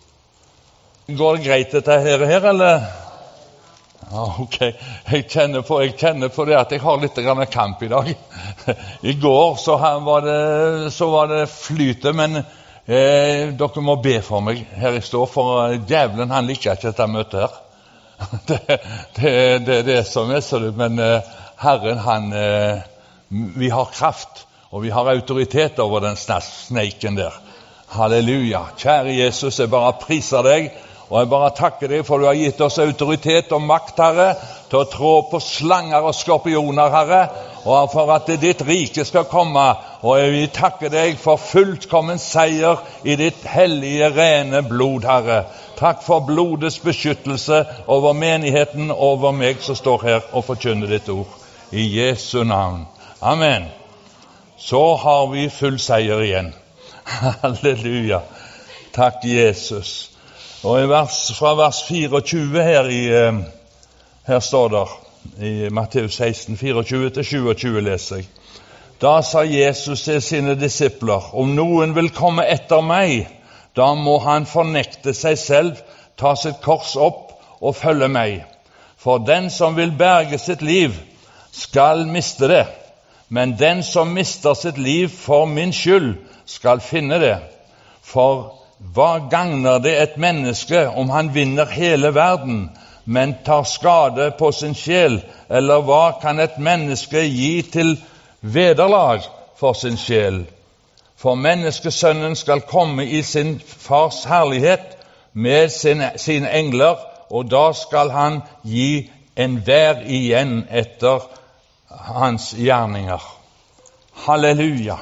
går det greit dette her, her eller? Ja, ok. Jeg kjenner, på, jeg kjenner på det at jeg har litt grann kamp i dag. I går så var det, så var det flyte, men eh, dere må be for meg her jeg står, for djevelen han liker ikke dette møtet her. Det er det, det, det som er så det, men eh, Herren han, eh, vi har kraft, og vi har autoritet over den sneiken der. Halleluja. Kjære Jesus, jeg bare priser deg, og jeg bare takker deg for du har gitt oss autoritet og makt, Herre, til å trå på slanger og skorpioner, Herre, og for at ditt rike skal komme. Og jeg vil takke deg for fullkommen seier i ditt hellige, rene blod, Herre. Takk for blodets beskyttelse over menigheten, over meg som står her og forkynner ditt ord. I Jesu navn. Amen. Så har vi full seier igjen. Halleluja. Takk, Jesus. Og i vers, fra vers fireogtjue her, i, her står det, i Matteus seksten, fireogtjue til sjuogtjue leser jeg. Da sa Jesus til sine disipler, om noen vil komme etter meg, da må han fornekte seg selv, ta sitt kors opp og følge meg. For den som vil berge sitt liv, skal miste det. Men den som mister sitt liv for min skyld, skal finne det. For hva gagner det et menneske om han vinner hele verden, men tar skade på sin sjel? Eller hva kan et menneske gi til vederlag for sin sjel? For menneskesønnen skal komme i sin fars herlighet med sine, sine engler, og da skal han gi enhver igjen etter hans gjerninger. Halleluja.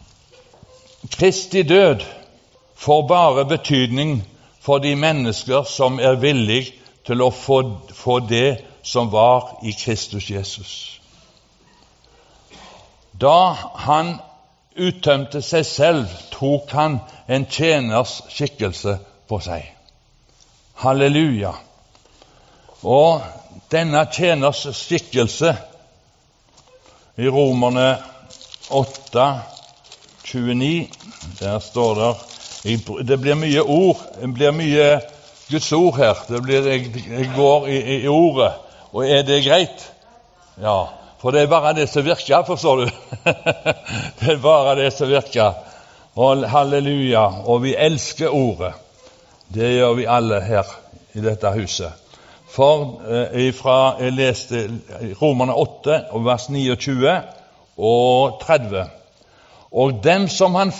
Kristi død får bare betydning for de mennesker som er villige til å få, få det som var i Kristus Jesus. Da han uttømte seg selv, tok han en tjeners skikkelse på seg. Halleluja. Og denne tjeners skikkelse i Romerne åtte, tjueni, der står det, det blir mye ord, det blir mye Guds ord her, det blir, jeg, jeg går i, i ordet, og er det greit? Ja, for det er bare det som virker, forstår du? Det er bare det som virker. Og halleluja, og vi elsker ordet. Det gjør vi alle her i dette huset. For eh, ifra, jeg leste Romerne åtte, vers niogtjue og tretti. Og dem som han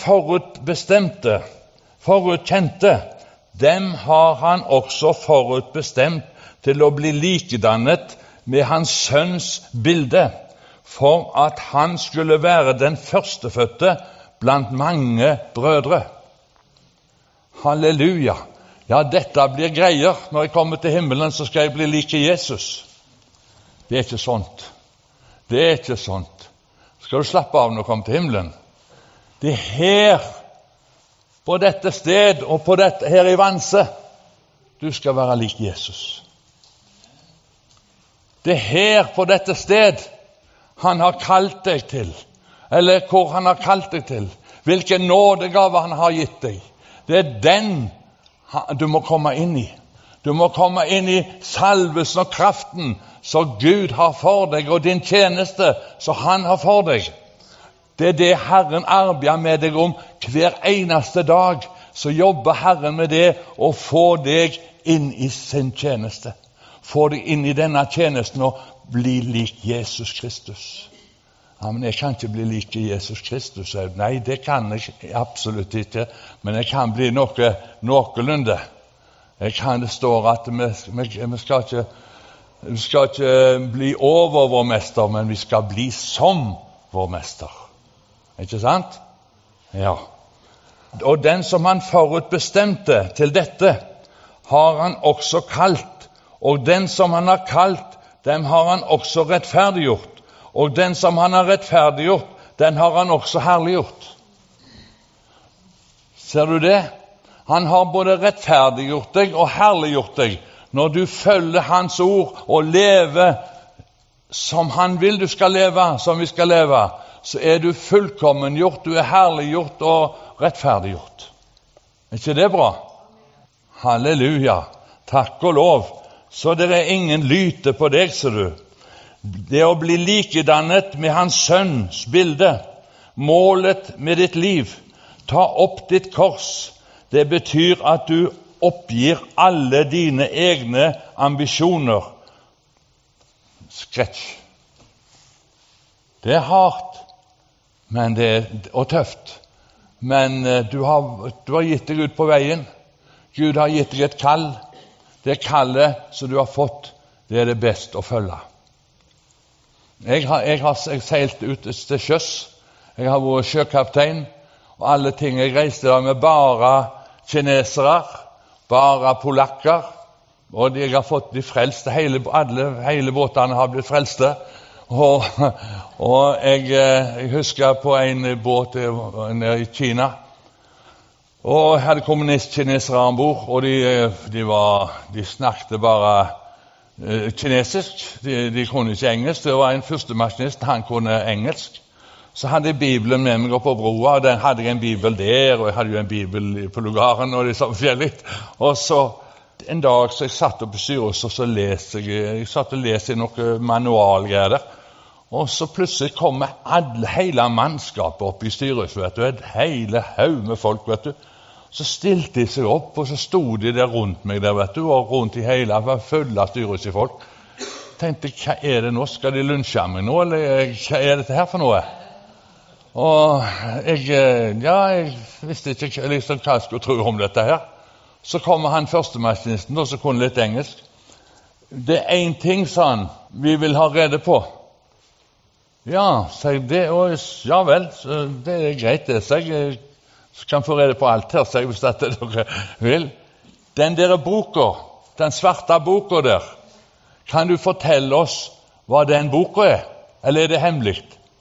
forutbestemte, forutkjente, dem har han også forutbestemt til å bli likedannet med hans sønns bilde, for at han skulle være den førstefødte blant mange brødre. Halleluja! Ja, dette blir greier. Når jeg kommer til himmelen, så skal jeg bli like Jesus. Det er ikke sånt. Det er ikke sånt. Skal du slappe av når du kommer til himmelen? Det er her, på dette sted, og på dette, her i Vanse, du skal være lik Jesus. Det er her, på dette sted, han har kalt deg til. Eller hvor han har kalt deg til. Hvilken nådegave han har gitt deg. Det er den du må komme inn i. Du må komme inn i salvelsen og kraften som Gud har for deg, og din tjeneste som han har for deg. Det er det Herren arbeider med deg om hver eneste dag. Så jobber Herren med det og får deg inn i sin tjeneste. Får deg inn i denne tjenesten og bli lik Jesus Kristus. Ja, men jeg kan ikke bli lik Jesus Kristus. Nei, det kan jeg absolutt ikke. Men jeg kan bli noe noenlunde. Jeg kan, det står at vi, vi, vi, skal ikke, vi skal ikke bli over vår mester, men vi skal bli som vår mester. Ikke sant? Ja. Og den som han forutbestemte til dette, har han også kalt. Og den som han har kalt, dem har han også rettferdiggjort. Og den som han har rettferdiggjort, den har han også herliggjort. Ser du det? Han har både rettferdiggjort deg og herliggjort deg. Når du følger hans ord og lever som han vil du skal leve, som vi skal leve, så er du fullkommengjort, du er herliggjort og rettferdiggjort. Er ikke det bra? Halleluja, takk og lov. Så det er ingen lyte på deg, ser du. Det å bli likedannet med hans sønns bilde, målet med ditt liv, ta opp ditt kors, det betyr at du oppgir alle dine egne ambisjoner. Sketsj. Det er hardt, men det er, og tøft. Men du har, du har gitt deg ut på veien. Gud har gitt deg et kall. Det kallet som du har fått, det er det best å følge. Jeg har, jeg har seilt ut til sjøs. Jeg har vært sjøkaptein, og alle ting jeg reiste der med bare kinesere, bare polakker, og jeg har fått de frelste, hele, alle, hele båtene har blitt frelste. Og, og jeg, jeg husker på en båt nede i Kina, og jeg hadde kommunistkinesere ombord, og de, de, var, de snakket bare eh, kinesisk, de, de kunne ikke engelsk. Det var en førstemaskinist, han kunne engelsk. Så hadde jeg Bibelen med meg opp på broa, og den hadde jeg en bibel der, og jeg hadde jo en bibel på lugaren, og det er så forskjellig. Og så en dag så jeg satt opp i styret, og så leste jeg, jeg satt og leste noe manualgreier der, og så plutselig kom alle, hele mannskapet opp i styret, vet du, et hele haug med folk, vet du. Så stilte de seg opp, og så stod de der rundt meg der, vet du, og rundt i hele, for fulle av styret til folk. Jeg tenkte, hva er det nå? Skal de lunsje meg nå, eller hva er dette her for noe? Og jeg, ja, jeg visste ikke liksom, hva jeg skulle tro om dette her. Så kommer han førstemaskinisten, og så kunne litt engelsk. Det er en ting, sa han, vi vil ha rede på. Ja, sa jeg det, og ja vel, det er greit det, sa jeg. Så kan få rede på alt her, sa jeg, hvis dette dere vil. Den der boka, den svarte boka der, kan du fortelle oss hva den boka er? Eller er det hemmelig?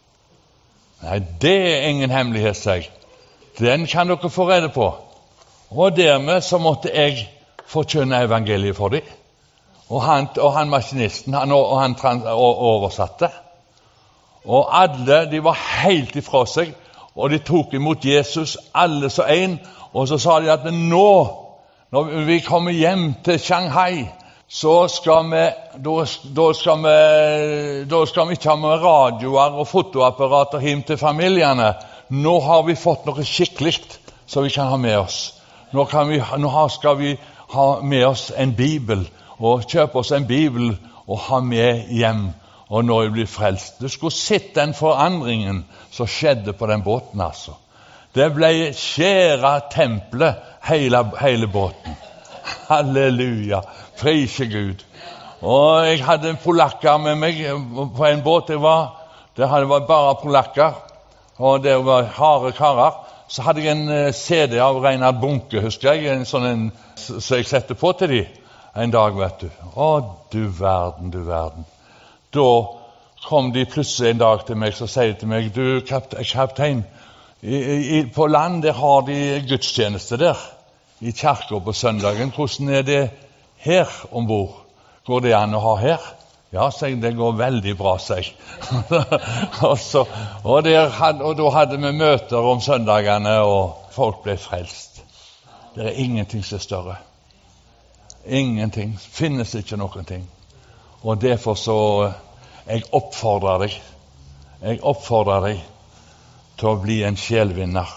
Nei, det er ingen hemmelighet, sa jeg. Den kan dere få rede på. Og dermed så måtte jeg forkynne evangeliet for dem. Og han, og han maskinisten, han, og han trans, og oversatte. Og alle, de var helt ifra seg, og de tok imot Jesus, alle så en, og så sa de at nå, når vi kommer hjem til Shanghai, så skal vi, da, da, skal vi, da skal vi ikke ha med radioer og fotoapparater hjem til familiene. Nå har vi fått noe skikkelig så vi kan ha med oss. Nå, kan vi, nå skal vi ha med oss en bibel, og kjøpe oss en bibel og ha med hjem. Og når jeg blir frelst. Du skulle sett den forandringen som skjedde på den båten, altså. Det ble skjæret tempelet, hele, hele båten. Halleluja, prise Gud. Og jeg hadde polakker med meg på en båt jeg var. Det var bare polakker, og det var harde karer. Så hadde jeg en C D av Reinhard Bunke, husker jeg, en sånn en, så jeg sette på til de en dag, vet du. Å, du verden, du verden. Da kom de plutselig en dag til meg, så sier de til meg, du kaptein, i, i, på land der har de gudstjeneste der, i kirken på søndagen. Hvordan er det her ombord? Går det an å ha her? Ja, sier jeg, det går veldig bra, sier jeg. og, så, og, der had, og da hadde vi møter om søndagene, og folk ble frelst. Det er ingenting som er større. Ingenting. Finnes ikke noen ting. Og derfor så, jeg oppfordrer deg, jeg oppfordrer deg til å bli en sjelvinner.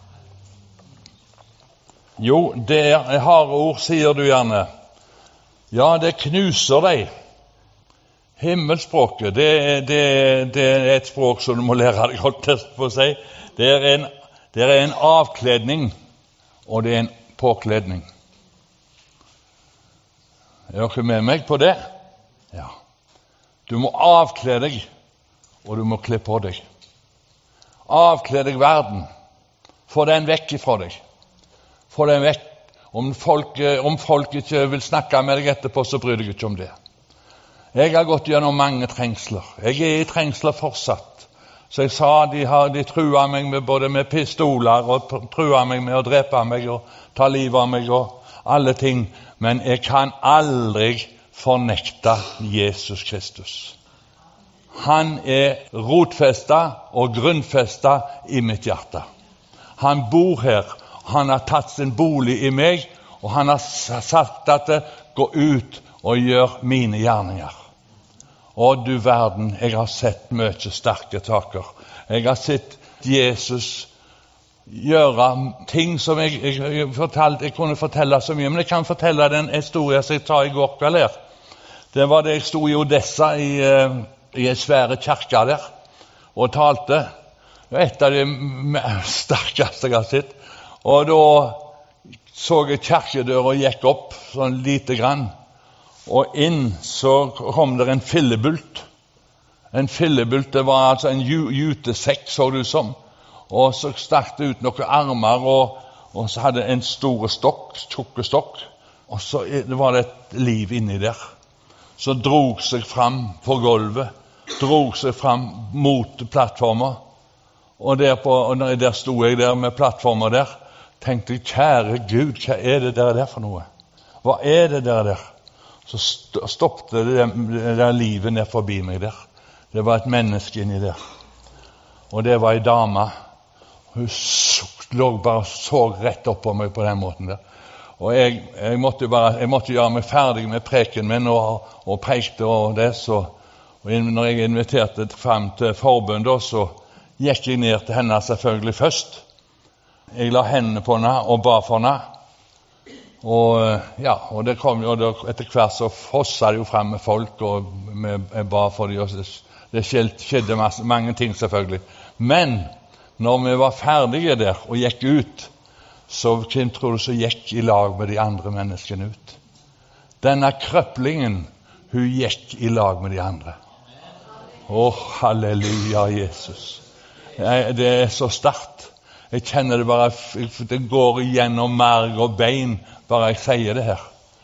Jo, det er harde ord, sier du gjerne. Ja, det knuser deg. Himmelspråket, det, det, det er et språk som du må lære deg godt på å si. Det er, en, det er en avkledning, og det er en påkledning. Er dere med meg på det? Ja. Du må avkle deg, og du må kle på deg. Avkle deg verden. Få den vekk ifra deg. Få den vekk. Om folk, om folk ikke vil snakke med deg etterpå, så bryr deg ikke om det. Jeg har gått gjennom mange trengsler. Jeg er i trengsler fortsatt. Så jeg sa, de, har, de truer meg med både med pistoler, og truer meg med å drepe meg, og ta livet av meg, og alle ting. Men jeg kan aldri fornekte Jesus Kristus. Han er rotfestet og grunnfestet i mitt hjerte. Han bor her. Han har tatt sin bolig i meg, og han har sagt at det går ut og gjør mine gjerninger. Og du verden, jeg har sett mye sterke taker. Jeg har sett Jesus gjøre ting som jeg, jeg, jeg, fortalte, jeg kunne fortelle så mye, men jeg kan fortelle den historien som jeg tar i går kveld her. Det var det jeg stod i Odessa i, i en svære kirke der og talte. Et av de sterkeste jeg har sett. Og da så jeg kirkedøra gikk opp sånn lite grann. Og inn så kom det en fillebult. En fillebult, det var altså en jutesekk, så du som. Og så stakk det ut noen armer, og, og så hadde en stor stokk, tjukke stokk. Og så var det et liv inni der. Så drog seg fram på gulvet, drog seg fram mot plattformer. Og der, på, og der stod jeg der med plattformer der. Tenkte jeg, kjære Gud, hva er det der der for noe? Hva er det der der? Så stoppte det, det der livet ned forbi meg der. Det var et menneske inni der. Og det var en dame. Hun lå bare så rett opp på meg på den måten der. Og jeg, jeg, måtte, bare, jeg måtte gjøre meg ferdig med preken min og, og prekte og det. Så, og når jeg inviterte frem til forbund, da, så gikk jeg ned til henne selvfølgelig først. Jeg la hendene på henne og ba for henne. Og, ja, og, det kom, og det, etter hvert så fosset det jo frem med folk, og med, jeg ba for dem, og det, det skjedde masse, mange ting selvfølgelig. Men når vi var ferdige der og gikk ut, så hvem tror du så gikk i lag med de andre menneskene ut? Denne krøplingen, hun gikk i lag med de andre. Åh, halleluja, Jesus. Det er så sterkt. Jeg kjenner det bare, det går igjennom marg og bein, bare jeg sier det her.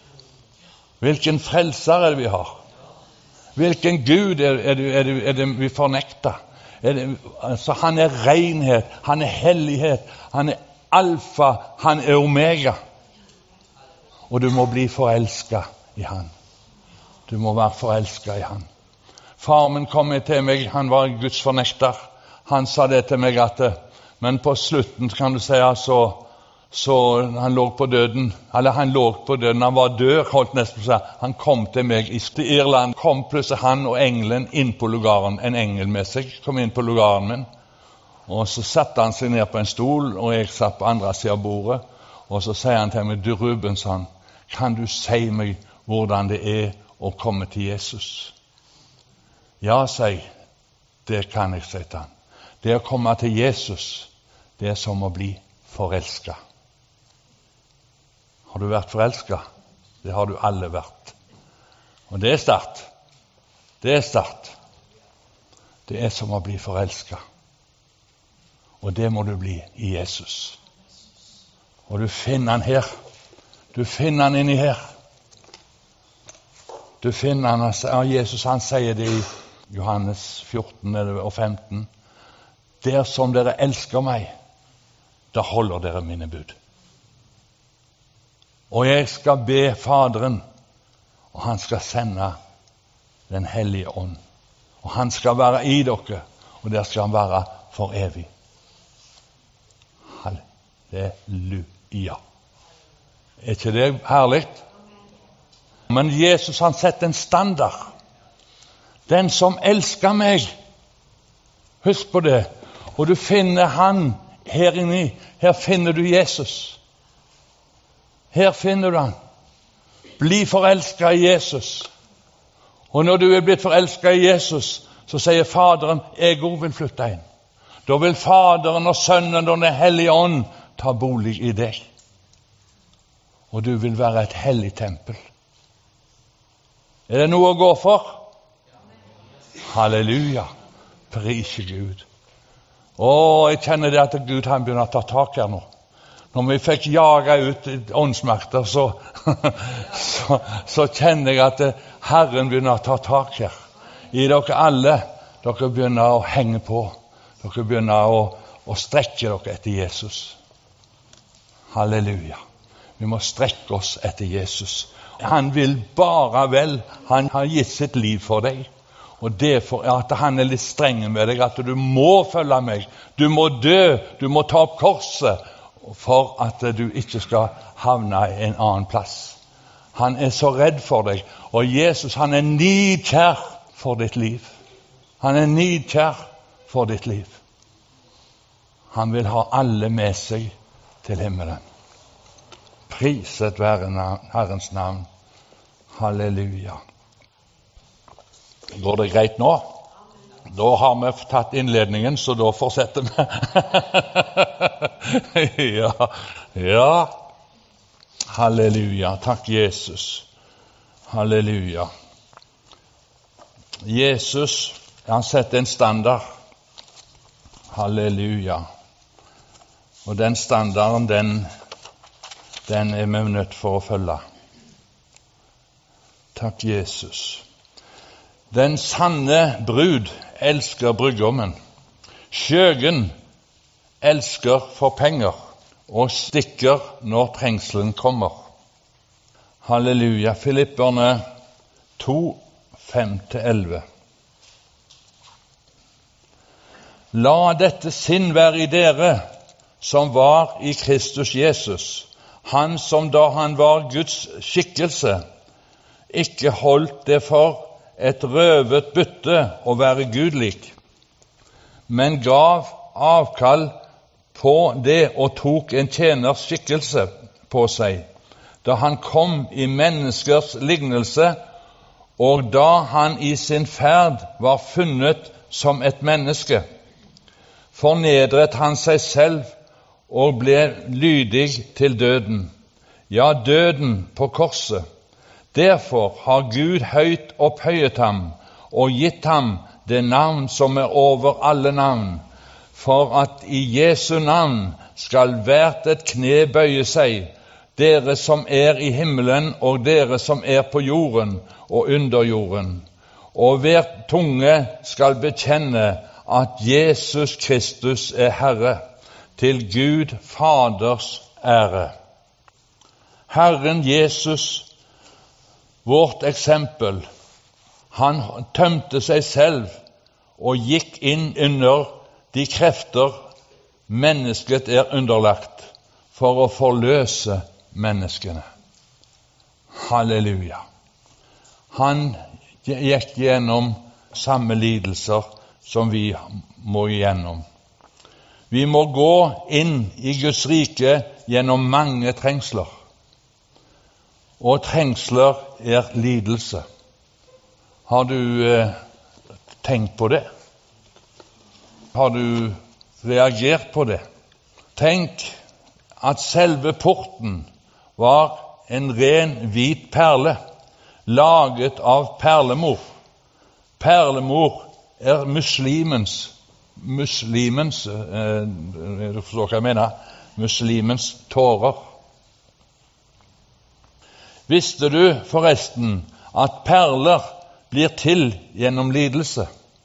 Hvilken frelser er det vi har? Hvilken Gud er, er, det, er, det, er det vi fornekter? Er det, altså, han er renhet, han er hellighet, han er alfa, han er omega. Og du må bli forelsket i han. Du må være forelsket i han. Far min kom til meg, han var Guds fornekter. Han sa det til meg at men på slutten kan du si altså, så han lå på døden, eller han lå på døden, han var død, holdt nesten på seg. Han kom til meg i Irland, kom plutselig han og engelen inn på lugaren, en engel med seg, kom inn på lugaren min. Og så satte han seg ned på en stol, og jeg satt på andre siden av bordet, og så sier han til meg, du Rubensson, kan du si meg hvordan det er å komme til Jesus? Ja, sier jeg, det kan jeg si til han. Det å komme til Jesus, det er som å bli forelsket. Har du vært forelsket? Det har du alle vært. Og det er start. Det er start. Det er som å bli forelsket. Og det må du bli i Jesus. Og du finner han her. Du finner han inni her. Du finner han, ja, Jesus han sier det i Johannes fjorten og femten. Der som dere elsker meg, da holder dere mine bud. Og jeg skal be Faderen, og han skal sende den hellige ånd. Og han skal være i dere, og der skal han være for evig. Halleluja. Er ikke det herlig? Men Jesus han setter en standard. Den som elsker meg, husk på det, og du finner han her inni, her finner du Jesus. Her finner du han. Bli forelsket i Jesus. Og når du er blitt forelsket i Jesus, så sier Faderen, jeg også vil flytte inn. Da vil Faderen og Sønnen og den hellige ånd ta bolig i deg. Og du vil være et hellig tempel. Er det noe å gå for? Halleluja. Prise Gud. Å, jeg kjenner det at Gud han begynner å ta tak her nå. Når vi fikk jaga ut åndsmakter, så, så, så kjenner jeg at Herren begynner å ta tak her. I dere alle, dere begynner å henge på. Dere begynner å, å strekke dere etter Jesus. Halleluja. Vi må strekke oss etter Jesus. Han vil bare vel. Han har gitt sitt liv for deg. Og det er for at han er litt streng med deg, at du må følge meg. Du må dø, du må ta opp korset, for at du ikke skal havne i en annen plass. Han er så redd for deg, og Jesus han er nidkjær for ditt liv. Han er nidkjær for ditt liv. Han vil ha alle med seg til himmelen. Priset være Herrens navn. Halleluja. Går det greit nå? Da har vi tatt innledningen, så da fortsetter vi. ja, ja. Halleluja. Takk, Jesus. Halleluja. Jesus, han setter en standard. Halleluja. Og den standarden, den, den er vi nødt for å følge. Takk, Jesus. Den sanne brud elsker brudgommen. Skjøgen elsker for penger og stikker når trengselen kommer. Halleluja. Filipperne to, fem til elleve. La dette sinn være i dere som var i Kristus Jesus, han som da han var Guds skikkelse, ikke holdt det for et røvet bytte å være gudlik, men gav avkall på det og tok en tjeners skikkelse på seg, da han kom i menneskers lignelse, og da han i sin ferd var funnet som et menneske, fornedret han seg selv og ble lydig til døden, ja, døden på korset. Derfor har Gud høyt opphøyet ham og gitt ham det navn som er over alle navn, for at i Jesu navn skal hvert et kne bøye seg, dere som er i himmelen og dere som er på jorden og under jorden, og hver tunge skal bekjenne at Jesus Kristus er Herre, til Gud Faders ære. Herren Jesus, vårt eksempel, han tømte seg selv og gikk inn under de krefter mennesket er underlagt for å forløse menneskene. Halleluja. Han gikk gjennom samme lidelser som vi må igjennom. Vi må gå inn i Guds rike gjennom mange trengsler. Og trengsler er lidelse. Har du eh, tenkt på det? Har du reagert på det? Tenk at selve porten var en ren hvit perle, laget av perlemor. Perlemor er muslimens, muslimens, eh, du forstår hva jeg mener, muslimens tårer. Visste du forresten at perler blir til gjennom lidelse?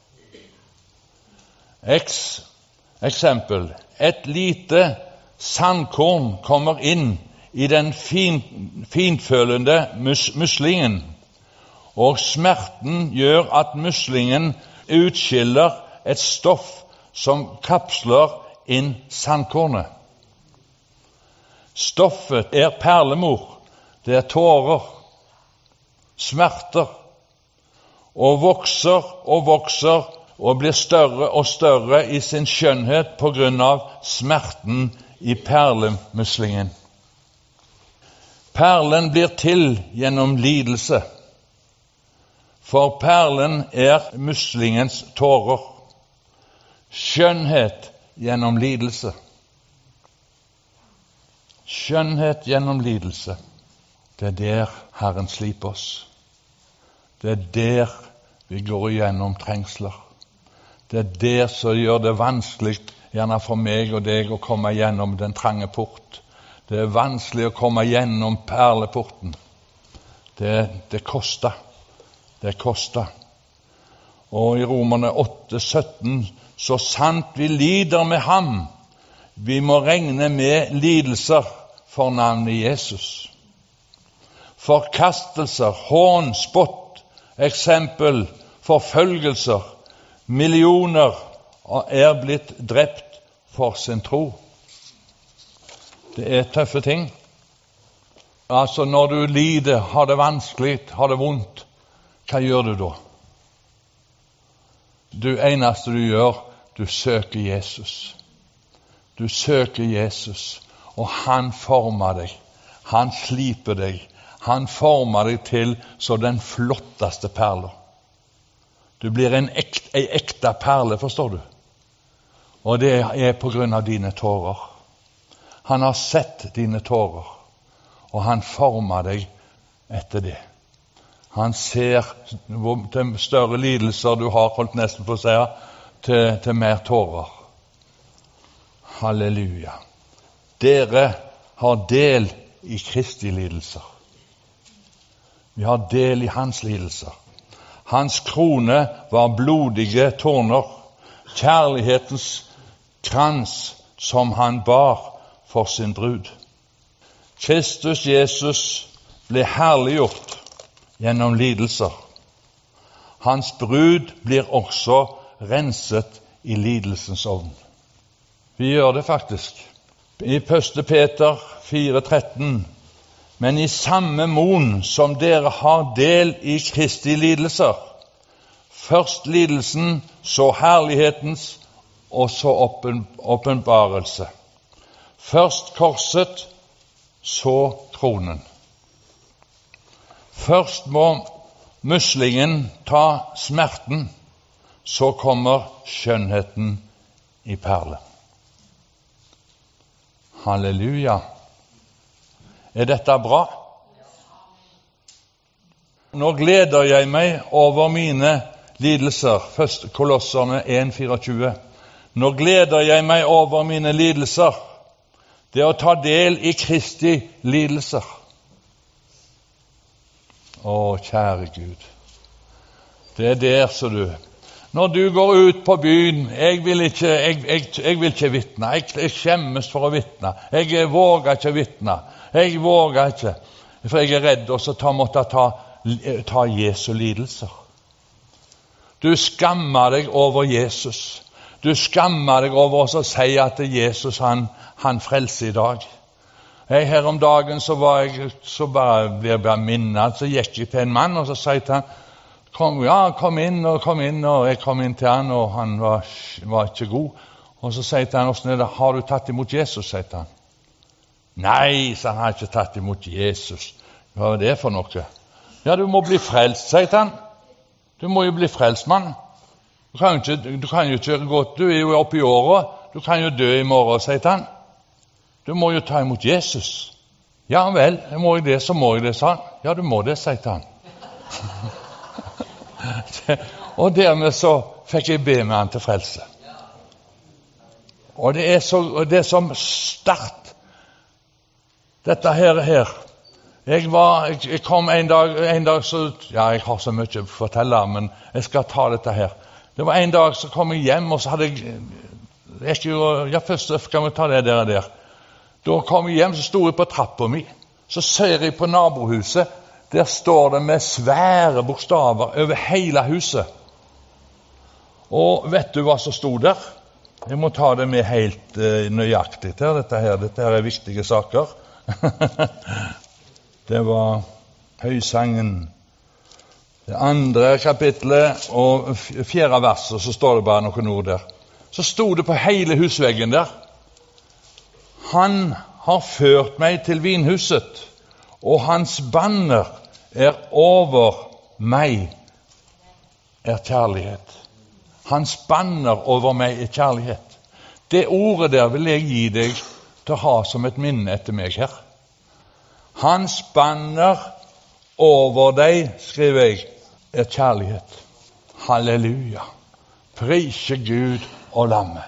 Eks, eksempel, et lite sandkorn kommer inn i den fin, finfølende mus, muslingen, og smerten gjør at muslingen utskiller et stoff som kapsler inn sandkornet. Stoffet er perlemor, det er tårer, smerter, og vokser og vokser og blir større og større i sin skjønnhet på grunn av smerten i perlemuslingen. Perlen blir til gjennom lidelse, for perlen er muslingens tårer. Skjønnhet gjennom lidelse. Skjønnhet gjennom lidelse. Det er der Herren sliper oss. Det er der vi går igjennom trengsler. Det er der som gjør det vanskelig, gjerne for meg og deg, å komme gjennom den trange port. Det er vanskelig å komme gjennom perleporten. Det, det koster. Det koster. Og i Romerne åtte sytten, så sant vi lider med ham, vi må regne med lidelser for navnet Jesus. Forkastelser, hån, spott, eksempel, forfølgelser, millioner er blitt drept for sin tro. Det er tøffe ting. Altså, når du lider, har det vanskelig, har det vondt, hva gjør du da? Det eneste du gjør, du søker Jesus. Du søker Jesus, og han former deg. Han sliper deg. Han former deg til så den flotteste perler. Du blir en ekte, en ekte perle, forstår du? Og det er på grunn av dine tårer. Han har sett dine tårer, og han former deg etter det. Han ser til større lidelser du har, holdt nesten på å si, til, til mer tårer. Halleluja. Dere har del i Kristi lidelser. Vi har del i hans lidelser. Hans krone var blodige tårner, kjærlighetens krans som han bar for sin brud. Kristus Jesus ble herliggjort gjennom lidelser. Hans brud blir også renset i lidelsens ovn. Vi gjør det faktisk. I første Peter fire tretten, men i samme mon som dere har del i Kristi lidelser, først lidelsen, så herlighetens, og så åpenbarelse. Først korset, så kronen. Først må muslingen ta smerten, så kommer skjønnheten i perlen. Halleluja. Er dette bra? Nå gleder jeg meg over mine lidelser. Først Kolosserne en tjuefire. Nå gleder jeg meg over mine lidelser. Det å ta del i Kristi lidelser. Å, kjære Gud. Det er der, så du. Når du går ut på byen, jeg vil ikke, jeg, jeg, jeg vil ikke vitne. Jeg, jeg skjemmes for å vitne. Jeg våger ikke vitne. Jeg våger ikke, for jeg er redd også ta, måtte ta, ta Jesu lidelser. Du skammer deg over Jesus. Du skammer deg over oss å si at Jesus han, han frelser i dag. Jeg, her om dagen så var jeg, så bare ble jeg bare minnet, så gikk jeg til en mann, og så sa jeg til han, kom, ja, kom inn, og kom inn, og jeg kom inn til han, og han var, var ikke god. Og så sier jeg til han, hvordan er det, har du tatt imot Jesus, sier han. Nei, så han har ikke tatt imot Jesus. Hva er det for noe? Ja, du må bli frelst, sier han. Du må jo bli frelst, mann. Du kan jo ikke, du kan jo ikke gå, du er jo oppe i året, du kan jo dø i morgen, sier han. Du må jo ta imot Jesus. Ja vel, må jeg det, så må jeg det, sa han. Ja, du må det, sa han. Og dermed så fikk jeg be med han til frelse. Og det er så, det er som start. Dette her, her. Jeg var, jeg, jeg kom en dag, en dag så, ja, jeg har så mye å fortelle, men jeg skal ta dette her. Det var en dag så kom jeg hjem, og så hadde jeg, jeg ikke, ja, først skal vi ta det der og der. Da kom jeg hjem, så stod jeg på trappa mi. Så ser jeg på nabohuset, der står det med svære bokstaver over hele huset. Og vet du hva som stod der? Jeg må ta det med helt uh, nøyaktig her, dette her. Dette her er viktige saker. Det var Høysangen. Det andre kapitlet og fjerde verset, så står det bare noen ord der. Så stod det på hele husveggen der: Han har ført meg til vinhuset, og hans banner er over meg, er kjærlighet. Hans banner over meg er kjærlighet. Det ordet der vil jeg gi deg til å ha som et minne etter meg her. Hans banner over deg, skriver jeg, er kjærlighet. Halleluja. Prise Gud og lammet.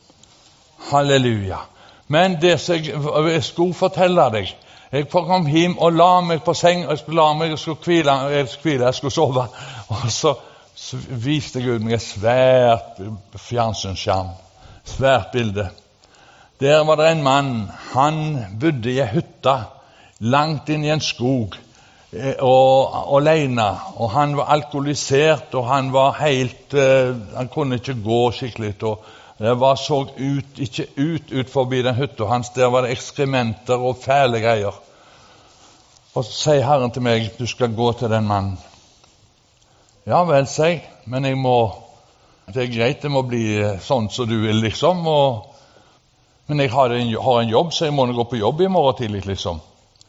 Halleluja. Men det som jeg, jeg skulle fortelle deg, jeg kom hjem og la meg på seng, og jeg skulle la meg, jeg skulle hvile, jeg skulle, hvile, jeg skulle sove, og så, så viste Gud meg et svært fjernsynsskjerm, svært bilde. Der var det en mann, han bodde i en hytte, langt inn i en skog, og alene, og han var alkoholisert, og han var helt, han kunne ikke gå skikkelig, og det var så ut, ikke ut, ut forbi den hytta hans, der var det ekskrementer og fæle greier. Og så sier Herren til meg: du skal gå til den mannen. Ja vel, sier jeg, men jeg må, det er greit, det må bli sånn som du vil, liksom, og, men jeg har en, har en jobb, så jeg må gå på jobb i morgen tidlig, liksom.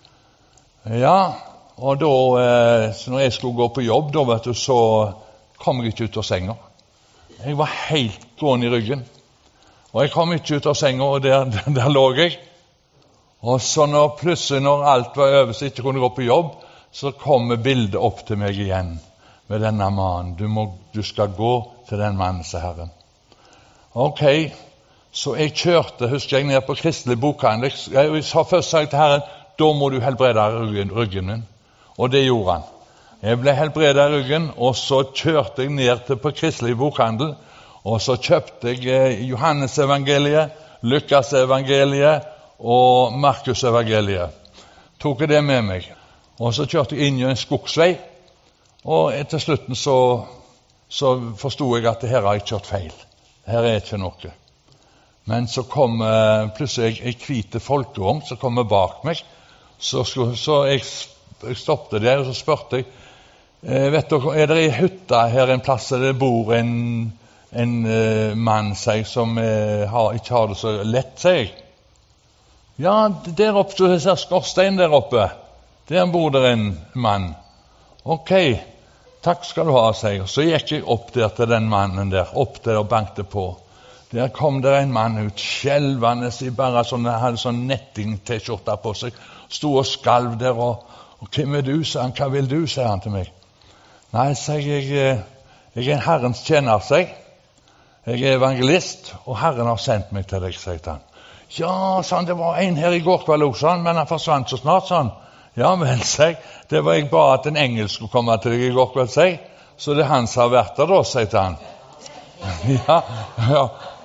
Ja, og da, så når jeg skulle gå på jobb, da, vet du, så kom jeg ikke ut av senga. Jeg var helt gående i ryggen. Og jeg kom ikke ut av senga, og der, der, der lå jeg. Og så når plutselig, når alt var over, så jeg ikke kunne gå på jobb, så kom bildet opp til meg igjen med denne mannen. Du, må, du skal gå til den mannen, sa Herren. Ok, så jeg kjørte, husker jeg, ned på Kristelig Bokhandel. Jeg, jeg sa først sagt til Herren: da må du helbrede ryggen, ryggen min. Og det gjorde han. Jeg ble helbredet i ryggen, og så kjørte jeg ned til på Kristelig Bokhandel, og så kjøpte jeg eh, Johannes evangeliet, Lukas evangeliet og Markus evangeliet. Tok jeg det med meg. Og så kjørte jeg inn i en skogsvei, og etter slutten så, så forstod jeg at det her har jeg kjørt feil. Her er ikke noe. Men så kom eh, plutselig en hvite folkevogn som kom bak meg, så, så, så jeg, jeg stoppte der, og så spurte jeg: Eh, vet dere, er det i hytta her en plass der det bor en, en uh, mann, seg, som uh, har, ikke har det så lett, sier jeg. Ja, der oppe, du ser skorstein der oppe, der bor det en mann. Ok, takk skal du ha, sier jeg. Så gikk jeg opp der til den mannen der, opp der og bankte på. Der kom det en mann ut, skjelvende i bare sånn, hadde sånn netting-t-skjorta på seg, stod og skalv der, og, og hvem er du, sa han, hva vil du, sier han til meg. Nei, sier jeg, jeg, jeg er en Herrens tjener, sier jeg. Jeg er evangelist, og Herren har sendt meg til deg, sier han. Ja, sa han, det var en her i går kveld også, men han forsvant så snart, sa han. Ja, men, sier jeg, det var jeg bare at en engel skulle komme til deg i går kveld, sier jeg. Så det er han som har vært der da, sier han. Ja, ja.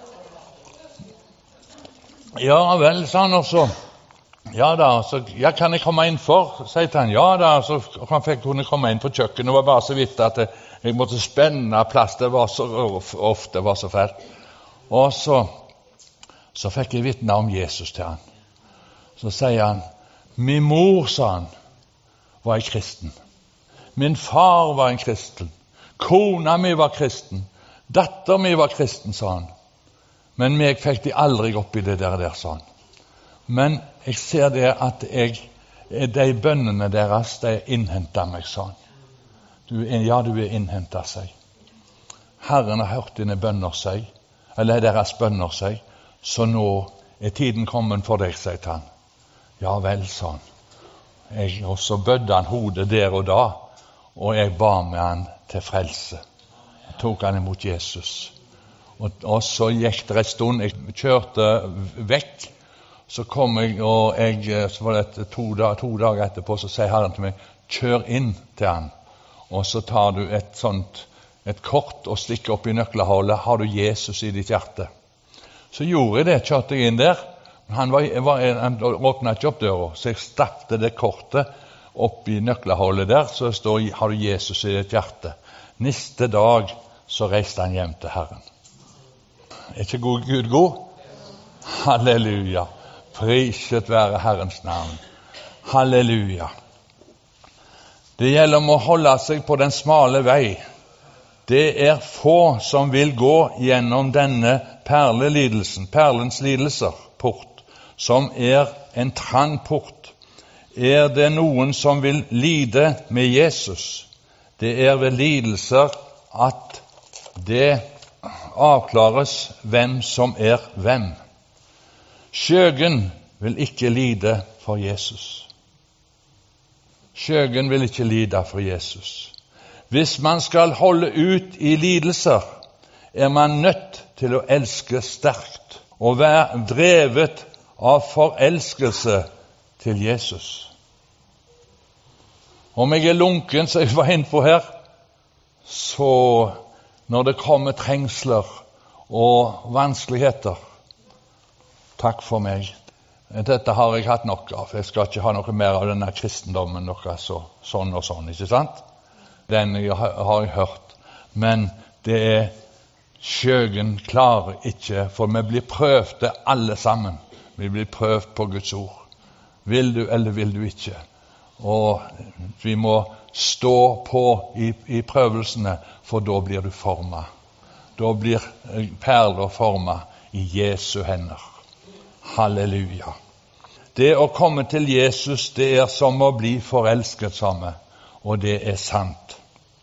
Ja vel, sa han også. Ja da, så ja, kan jeg komme inn for, sier han. Ja da, så han fikk kunne komme inn på kjøkkenet. Det var bare så vidt at jeg, jeg måtte spenne plass. Det var så ofte, det var så fælt. Og så, så fikk jeg vitne om Jesus til han. Så sier han: min mor, sa han, var en kristen. Min far var en kristen. Kona mi var kristen. Datter mi var kristen, sa han. Men meg fikk de aldri opp i det der, der, sa han. Men jeg ser det at jeg, de bønnene deres, de innhentet meg, sa han. Du, ja, du er innhentet, seg. Herren har hørt dine bønner, seg, eller deres bønner, seg, så nå er tiden kommet for deg, sier han. Ja vel, sa han. Jeg, og så bødde han hodet der og da, og jeg ba med han til frelse. Jeg tok han imot Jesus. Og, og så gikk det en stund, jeg kjørte vekk, så kom jeg, og jeg, så var det to, dag, to dager etterpå, så sier Herren til meg, kjør inn til han, og så tar du et sånt, et kort og stikker opp i nøkkelhullet, har du Jesus i ditt hjerte. Så gjorde jeg det, kjørte jeg inn der, men han, var, var, han åpnet ikke opp døra, så jeg stappte det kortet opp i nøkkelhullet der, så det står, har du Jesus i ditt hjerte. Neste dag så reiste han hjem til Herren. Er ikke god, Gud god? Halleluja. Priset være Herrens navn. Halleluja. Det gjelder om å holde seg på den smale vei. Det er få som vil gå gjennom denne perlelidelsen, perlens lidelser, port, som er en trang port. Er det noen som vil lide med Jesus? Det er ved lidelser at det avklares hvem som er hvem. Skjøgen vil ikke lide for Jesus. Skjøgen vil ikke lide for Jesus. Hvis man skal holde ut i lidelser, er man nødt til å elske sterkt og være drevet av forelskelse til Jesus. Om jeg er lunken, som jeg var inne på her, så når det kommer trengsler og vanskeligheter, takk for meg. Dette har jeg hatt nok av. Jeg skal ikke ha noe mer av denne kristendommen, noe så, sånn og sånn, ikke sant? Den jeg har, har jeg hørt. Men det er skjøgen klarer ikke, for vi blir prøvd alle sammen. Vi blir prøvd på Guds ord. Vil du eller vil du ikke? Og vi må stå på i, i prøvelsene, for da blir du formet. Da blir perler formet i Jesu hender. Halleluja. Det å komme til Jesus, det er som å bli forelsket samme, og det er sant.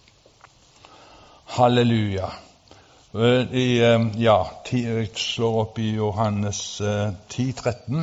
Halleluja. I, ja, jeg slår opp i Johannes ti tretten.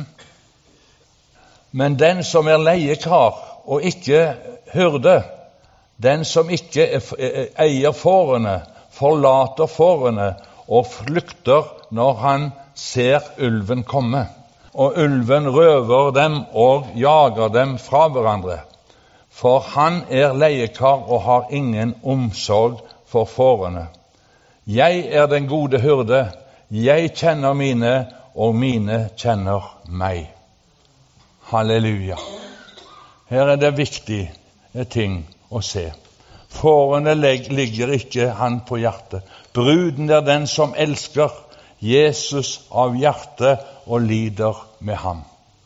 Men den som er leiekar og ikke hyrde, den som ikke eier fårene, forlater fårene og flykter når han ser ulven komme. Og ulven røver dem og jager dem fra hverandre. For han er leiekar og har ingen omsorg for fårene. Jeg er den gode hyrde, jeg kjenner mine, og mine kjenner meg. Halleluja. Her er det viktige ting å se. Fårene ligger ikke han på hjertet. Bruden er den som elsker Jesus av hjertet og lider med ham.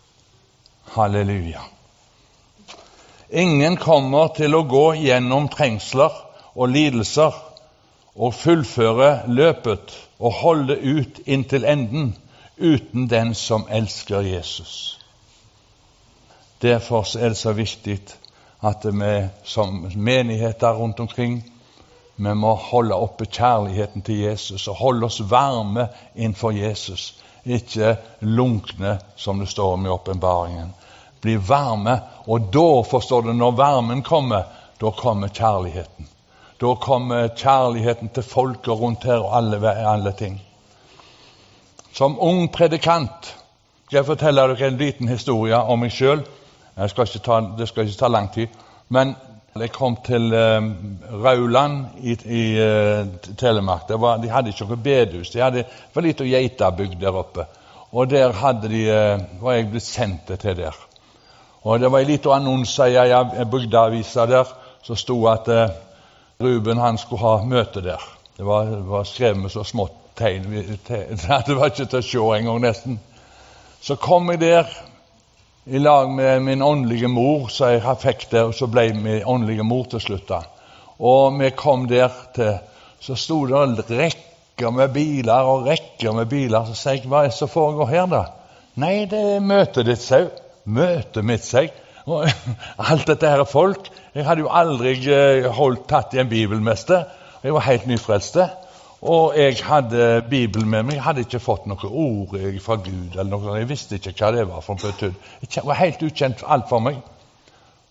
Halleluja. Ingen kommer til å gå gjennom trengsler og lidelser og fullføre løpet og holde ut inntil enden uten den som elsker Jesus. Derfor er det så viktig at vi som menigheter rundt omkring, vi må holde oppe kjærligheten til Jesus og holde oss varme innfor Jesus. Ikke lunkne, som det står om i åpenbaringen. Bli varme, og da forstår du, når varmen kommer, da kommer kjærligheten. Da kommer kjærligheten til folket rundt her og alle, alle ting. Som ung predikant skal jeg fortelle dere en liten historie om meg selv. Jeg skal ikke ta, det skal ikke ta lang tid, men jeg kom til uh, Rauland i, i uh, Telemark. Det var, de hadde ikke noe bedehus, de hadde for litt geitabygd der oppe. Og der hadde de, uh, var jeg blitt sendt til der. Og det var en liten annonse i en bygdeavisa der, så stod at uh, Ruben han skulle ha møte der. Det var, det var skrevet med så smått tegn, det var ikke til å se en gang nesten. Så kom jeg der, i lag med min åndelige mor, så jeg fikk det, og så ble min åndelige mor til slutt. Og vi kom der til, så stod det rekker med biler og rekker med biler. Så sier jeg, hva er det som foregår her da? Nei, det er møtet ditt, sier jeg. Møtet mitt, sier jeg. Og alt dette her er folk. Jeg hadde jo aldri holdt tatt i en bibelmester. Jeg var helt nyfrelste. Og jeg hadde Bibelen med meg. Jeg hadde ikke fått noe ord fra Gud eller noe. Jeg visste ikke hva det var for en betyd. Det var helt ukjent alt for meg.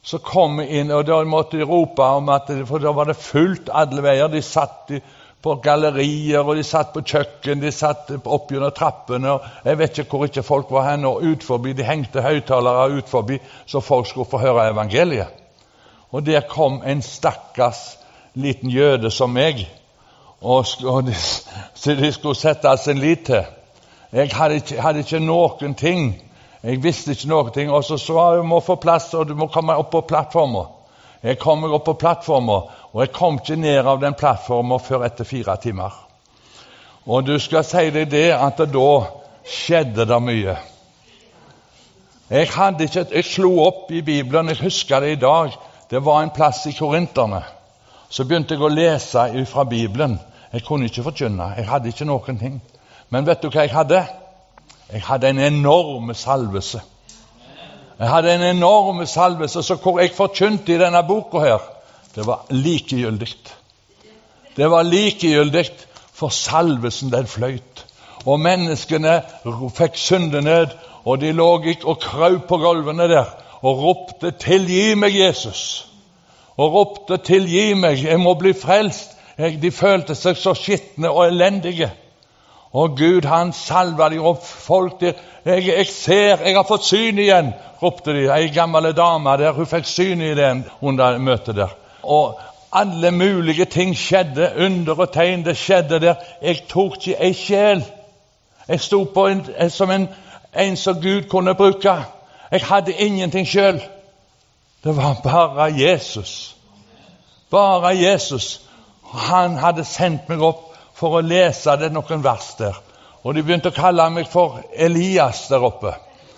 Så kom vi inn, og da måtte de rope om at, for da var det fullt alle veier. De satt på gallerier, og de satt på kjøkken, de satt opp gjennom trappene, og jeg vet ikke hvor ikke folk var henne, og ut forbi, de hengte høyttalere ut forbi, så folk skulle få høre evangeliet. Og der kom en stakkars liten jøde som meg, og, og de, så de skulle sette sin lit til. Jeg hadde ikke, hadde ikke noen ting. Jeg visste ikke noen ting, og så sa jeg, du må få plass, og du må komme opp på plattformen. Jeg kom opp på plattformen, og jeg kom ikke ned av den plattformen før etter fire timer. Og du skal si deg det, at da skjedde det mye. Jeg hadde ikke, jeg slo opp i Bibelen, jeg husker det i dag, det var en plass i Korinterne. Så begynte jeg å lese fra Bibelen. Jeg kunne ikke forkynne, jeg hadde ikke noen ting. Men vet du hva jeg hadde? Jeg hadde en enorm salvelse. Jeg hadde en enorm salvelse, så hvor jeg forkynte i denne boka her, det var likegyldigt. Det var likegyldigt, for salvelsen den fløyt. Og menneskene fikk syndenød, og de lå og krøp på gulvene der, og ropte, tilgi meg, Jesus. Og ropte, tilgi meg, jeg må bli frelst. Jeg, de følte seg så skittende og elendige. Og Gud, han salva de opp folk der. Jeg, jeg ser, jeg har fått syn igjen, ropte de. En gammel dame der, hun fikk syn i den under møtet der. Og alle mulige ting skjedde, under og tegn, det skjedde der. Jeg tok ikke en sjel. Jeg stod på en, som en, en som Gud kunne bruke. Jeg hadde ingenting selv. Det var bare Jesus. Bare Jesus. Han hadde sendt meg opp for å lese det noen vers der. Og de begynte å kalle meg for Elias der oppe.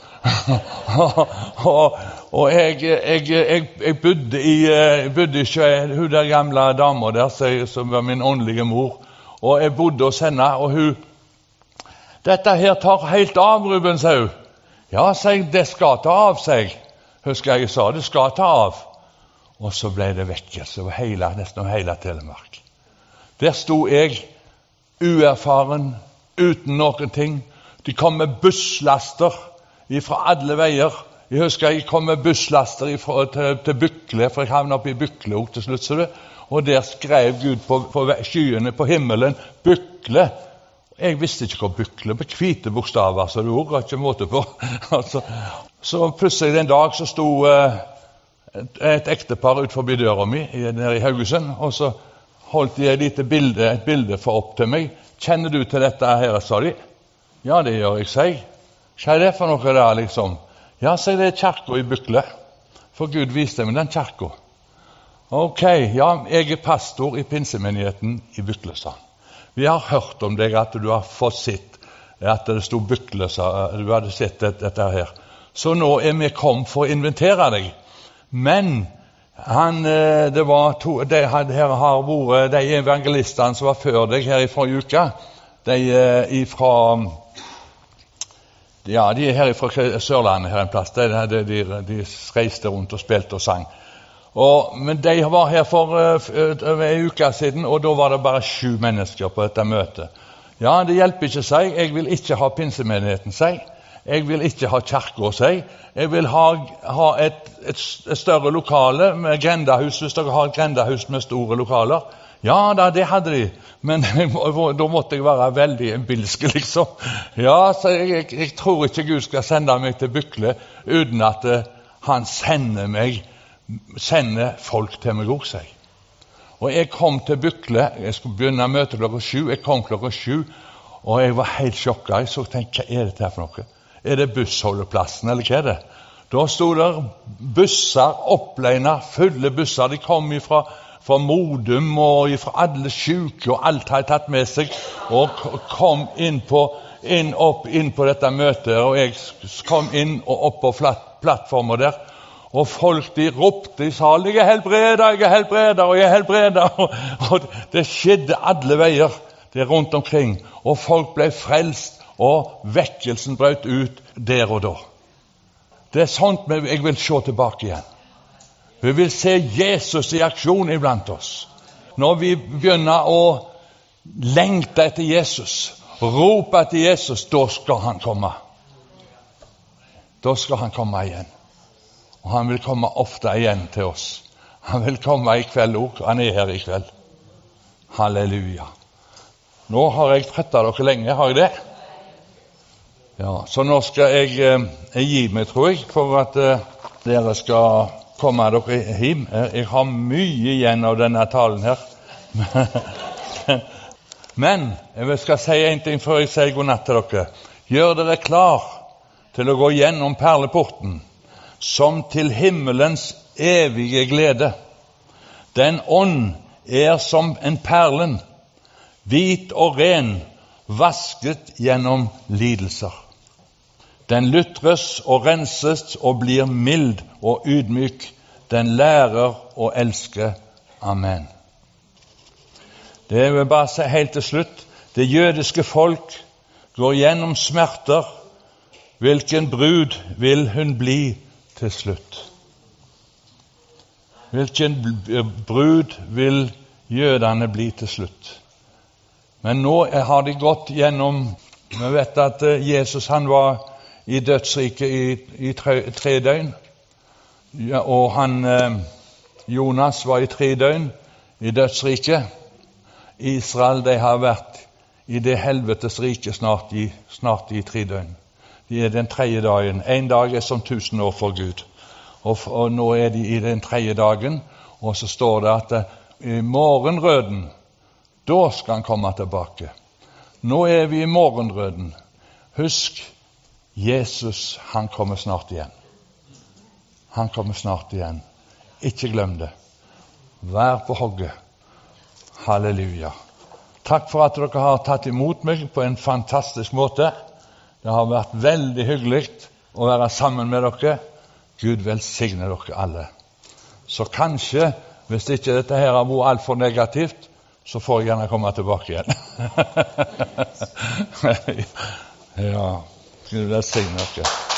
og og jeg, jeg, jeg, jeg bodde i jeg bodde ikke hun der gamle dama der, som var min åndelige mor. Og jeg bodde hos henne, og hun, dette her tar helt av, Ruben, sa hun. Ja, sa jeg, det skal ta av, sa jeg. Husker jeg sa, det skal ta av. Og så ble det vekkelse over hele, nesten over hele Telemark. Der sto jeg, uerfaren, uten noen ting. De kom med busslaster fra alle veier. Jeg husker jeg kom med busslaster ifra, til, til Bykle, for jeg havnet oppe i Bykle til slutt, så det. Og der skrev Gud på, på skyene på himmelen, Bykle. Jeg visste ikke hva Bykle, med hvite bokstaver, så det var ikke måte på. altså, så plutselig en dag så stod uh, et, et ektepar ut forbi døra mi, nede i Haugesund, og så holdt de et lite bilde, et bilde for opp til meg. Kjenner du til dette her, sa de? Ja, det gjør jeg, sier. Hva er det for noe der, liksom? Ja, sier det er kirka i Bykle. For Gud viste meg den kirka. Ok, ja, jeg er pastor i pinsemenigheten i Bykle, sa han. Vi har hørt om deg at du har fått sett, at det stod Bykle, sa du hadde sett dette, dette her. Så nå er vi kommet for å invitere deg. Men han, det var to, de hadde, her har vært de evangelistene som var før deg her i forrige uke, de ifra, ja, de er her fra Sørlandet her en plass, de, de, de, de reiste rundt og spilte og sang. Og, men de var her for uh, en uke siden, og da var det bare sju mennesker på dette møtet. Ja, det hjelper ikke seg, jeg vil ikke ha pinsemenigheten seg. Jeg vil ikke ha kirke å si. Jeg vil ha, ha et, et, et større lokale med grendahus, hvis dere har et grendahus med store lokaler. Ja, da, det hadde de. Men da måtte jeg være veldig bilsk, liksom. Ja, så jeg, jeg, jeg tror ikke Gud skal sende meg til Bykle uten at uh, han sender meg, sender folk til meg også, sier. Og jeg kom til Bykle, jeg skulle begynne å møte klokka sju, jeg kom klokka sju, og jeg var helt sjokket. Jeg så tenkte, hva er dette her for noe? Er det bussholdeplassen, eller hva er det? Da stod der busser, opplegnet, fulle busser. De kom fra, fra Modum og fra alle syke, og alt hadde tatt med seg, og kom inn på, inn, opp, inn på dette møtet, og jeg kom inn og opp på flat, plattformen der, og folk de ropte i salen, jeg er helbredet, jeg er helbredet, og jeg er helbredet, og, og det skjedde alle veier, det rundt omkring, og folk ble frelst, og vekkelsen brøt ut der og da. Det er sånt jeg vil se tilbake igjen. Vi vil se Jesus i aksjon iblant oss. Når vi begynner å lengte etter Jesus, rope etter Jesus, da skal han komme. Da skal han komme igjen. Og han vil komme ofte igjen til oss. Han vil komme i kveld også. Han er her i kveld. Halleluja. Nå har jeg frettet dere lenge, har jeg det? Ja, så nå skal jeg, jeg gi meg, tror jeg, for at uh, dere skal komme dere hjem. Jeg har mye igjen av denne talen her. Men jeg skal si en ting før jeg sier god natt til dere. Gjør dere klar til å gå gjennom perleporten, som til himmelens evige glede. Den ånd er som en perlen, hvit og ren, vasket gjennom lidelser. Den lutres og renses og blir mild og ydmyk. Den lærer å elske. Amen. Det vil bare si helt til slutt. Det jødiske folk går gjennom smerter. Hvilken brud vil hun bli til slutt? Hvilken brud vil jødene bli til slutt? Men nå har de gått gjennom. Vi vet at Jesus han var i dødsriket i, i tre, tre døgn. Ja, og han, Jonas var i tre døgn i dødsriket. Israel, de har vært i det helvetes rike snart i, snart i tre døgn. De er den tredje dagen. En dag er som tusen år for Gud. Og, og nå er de i den tredje dagen, og så står det at i morgenrøden, da skal han komme tilbake. Nå er vi i morgenrøden. Husk, Jesus, han kommer snart igjen. Han kommer snart igjen. Ikke glem det. Vær på hogget. Halleluja. Takk for at dere har tatt imot meg på en fantastisk måte. Det har vært veldig hyggelig å være sammen med dere. Gud velsigne dere alle. Så kanskje, hvis ikke dette her har vært alt for negativt, så får jeg gjerne komme tilbake igjen. Ja, Gud velsigne dere.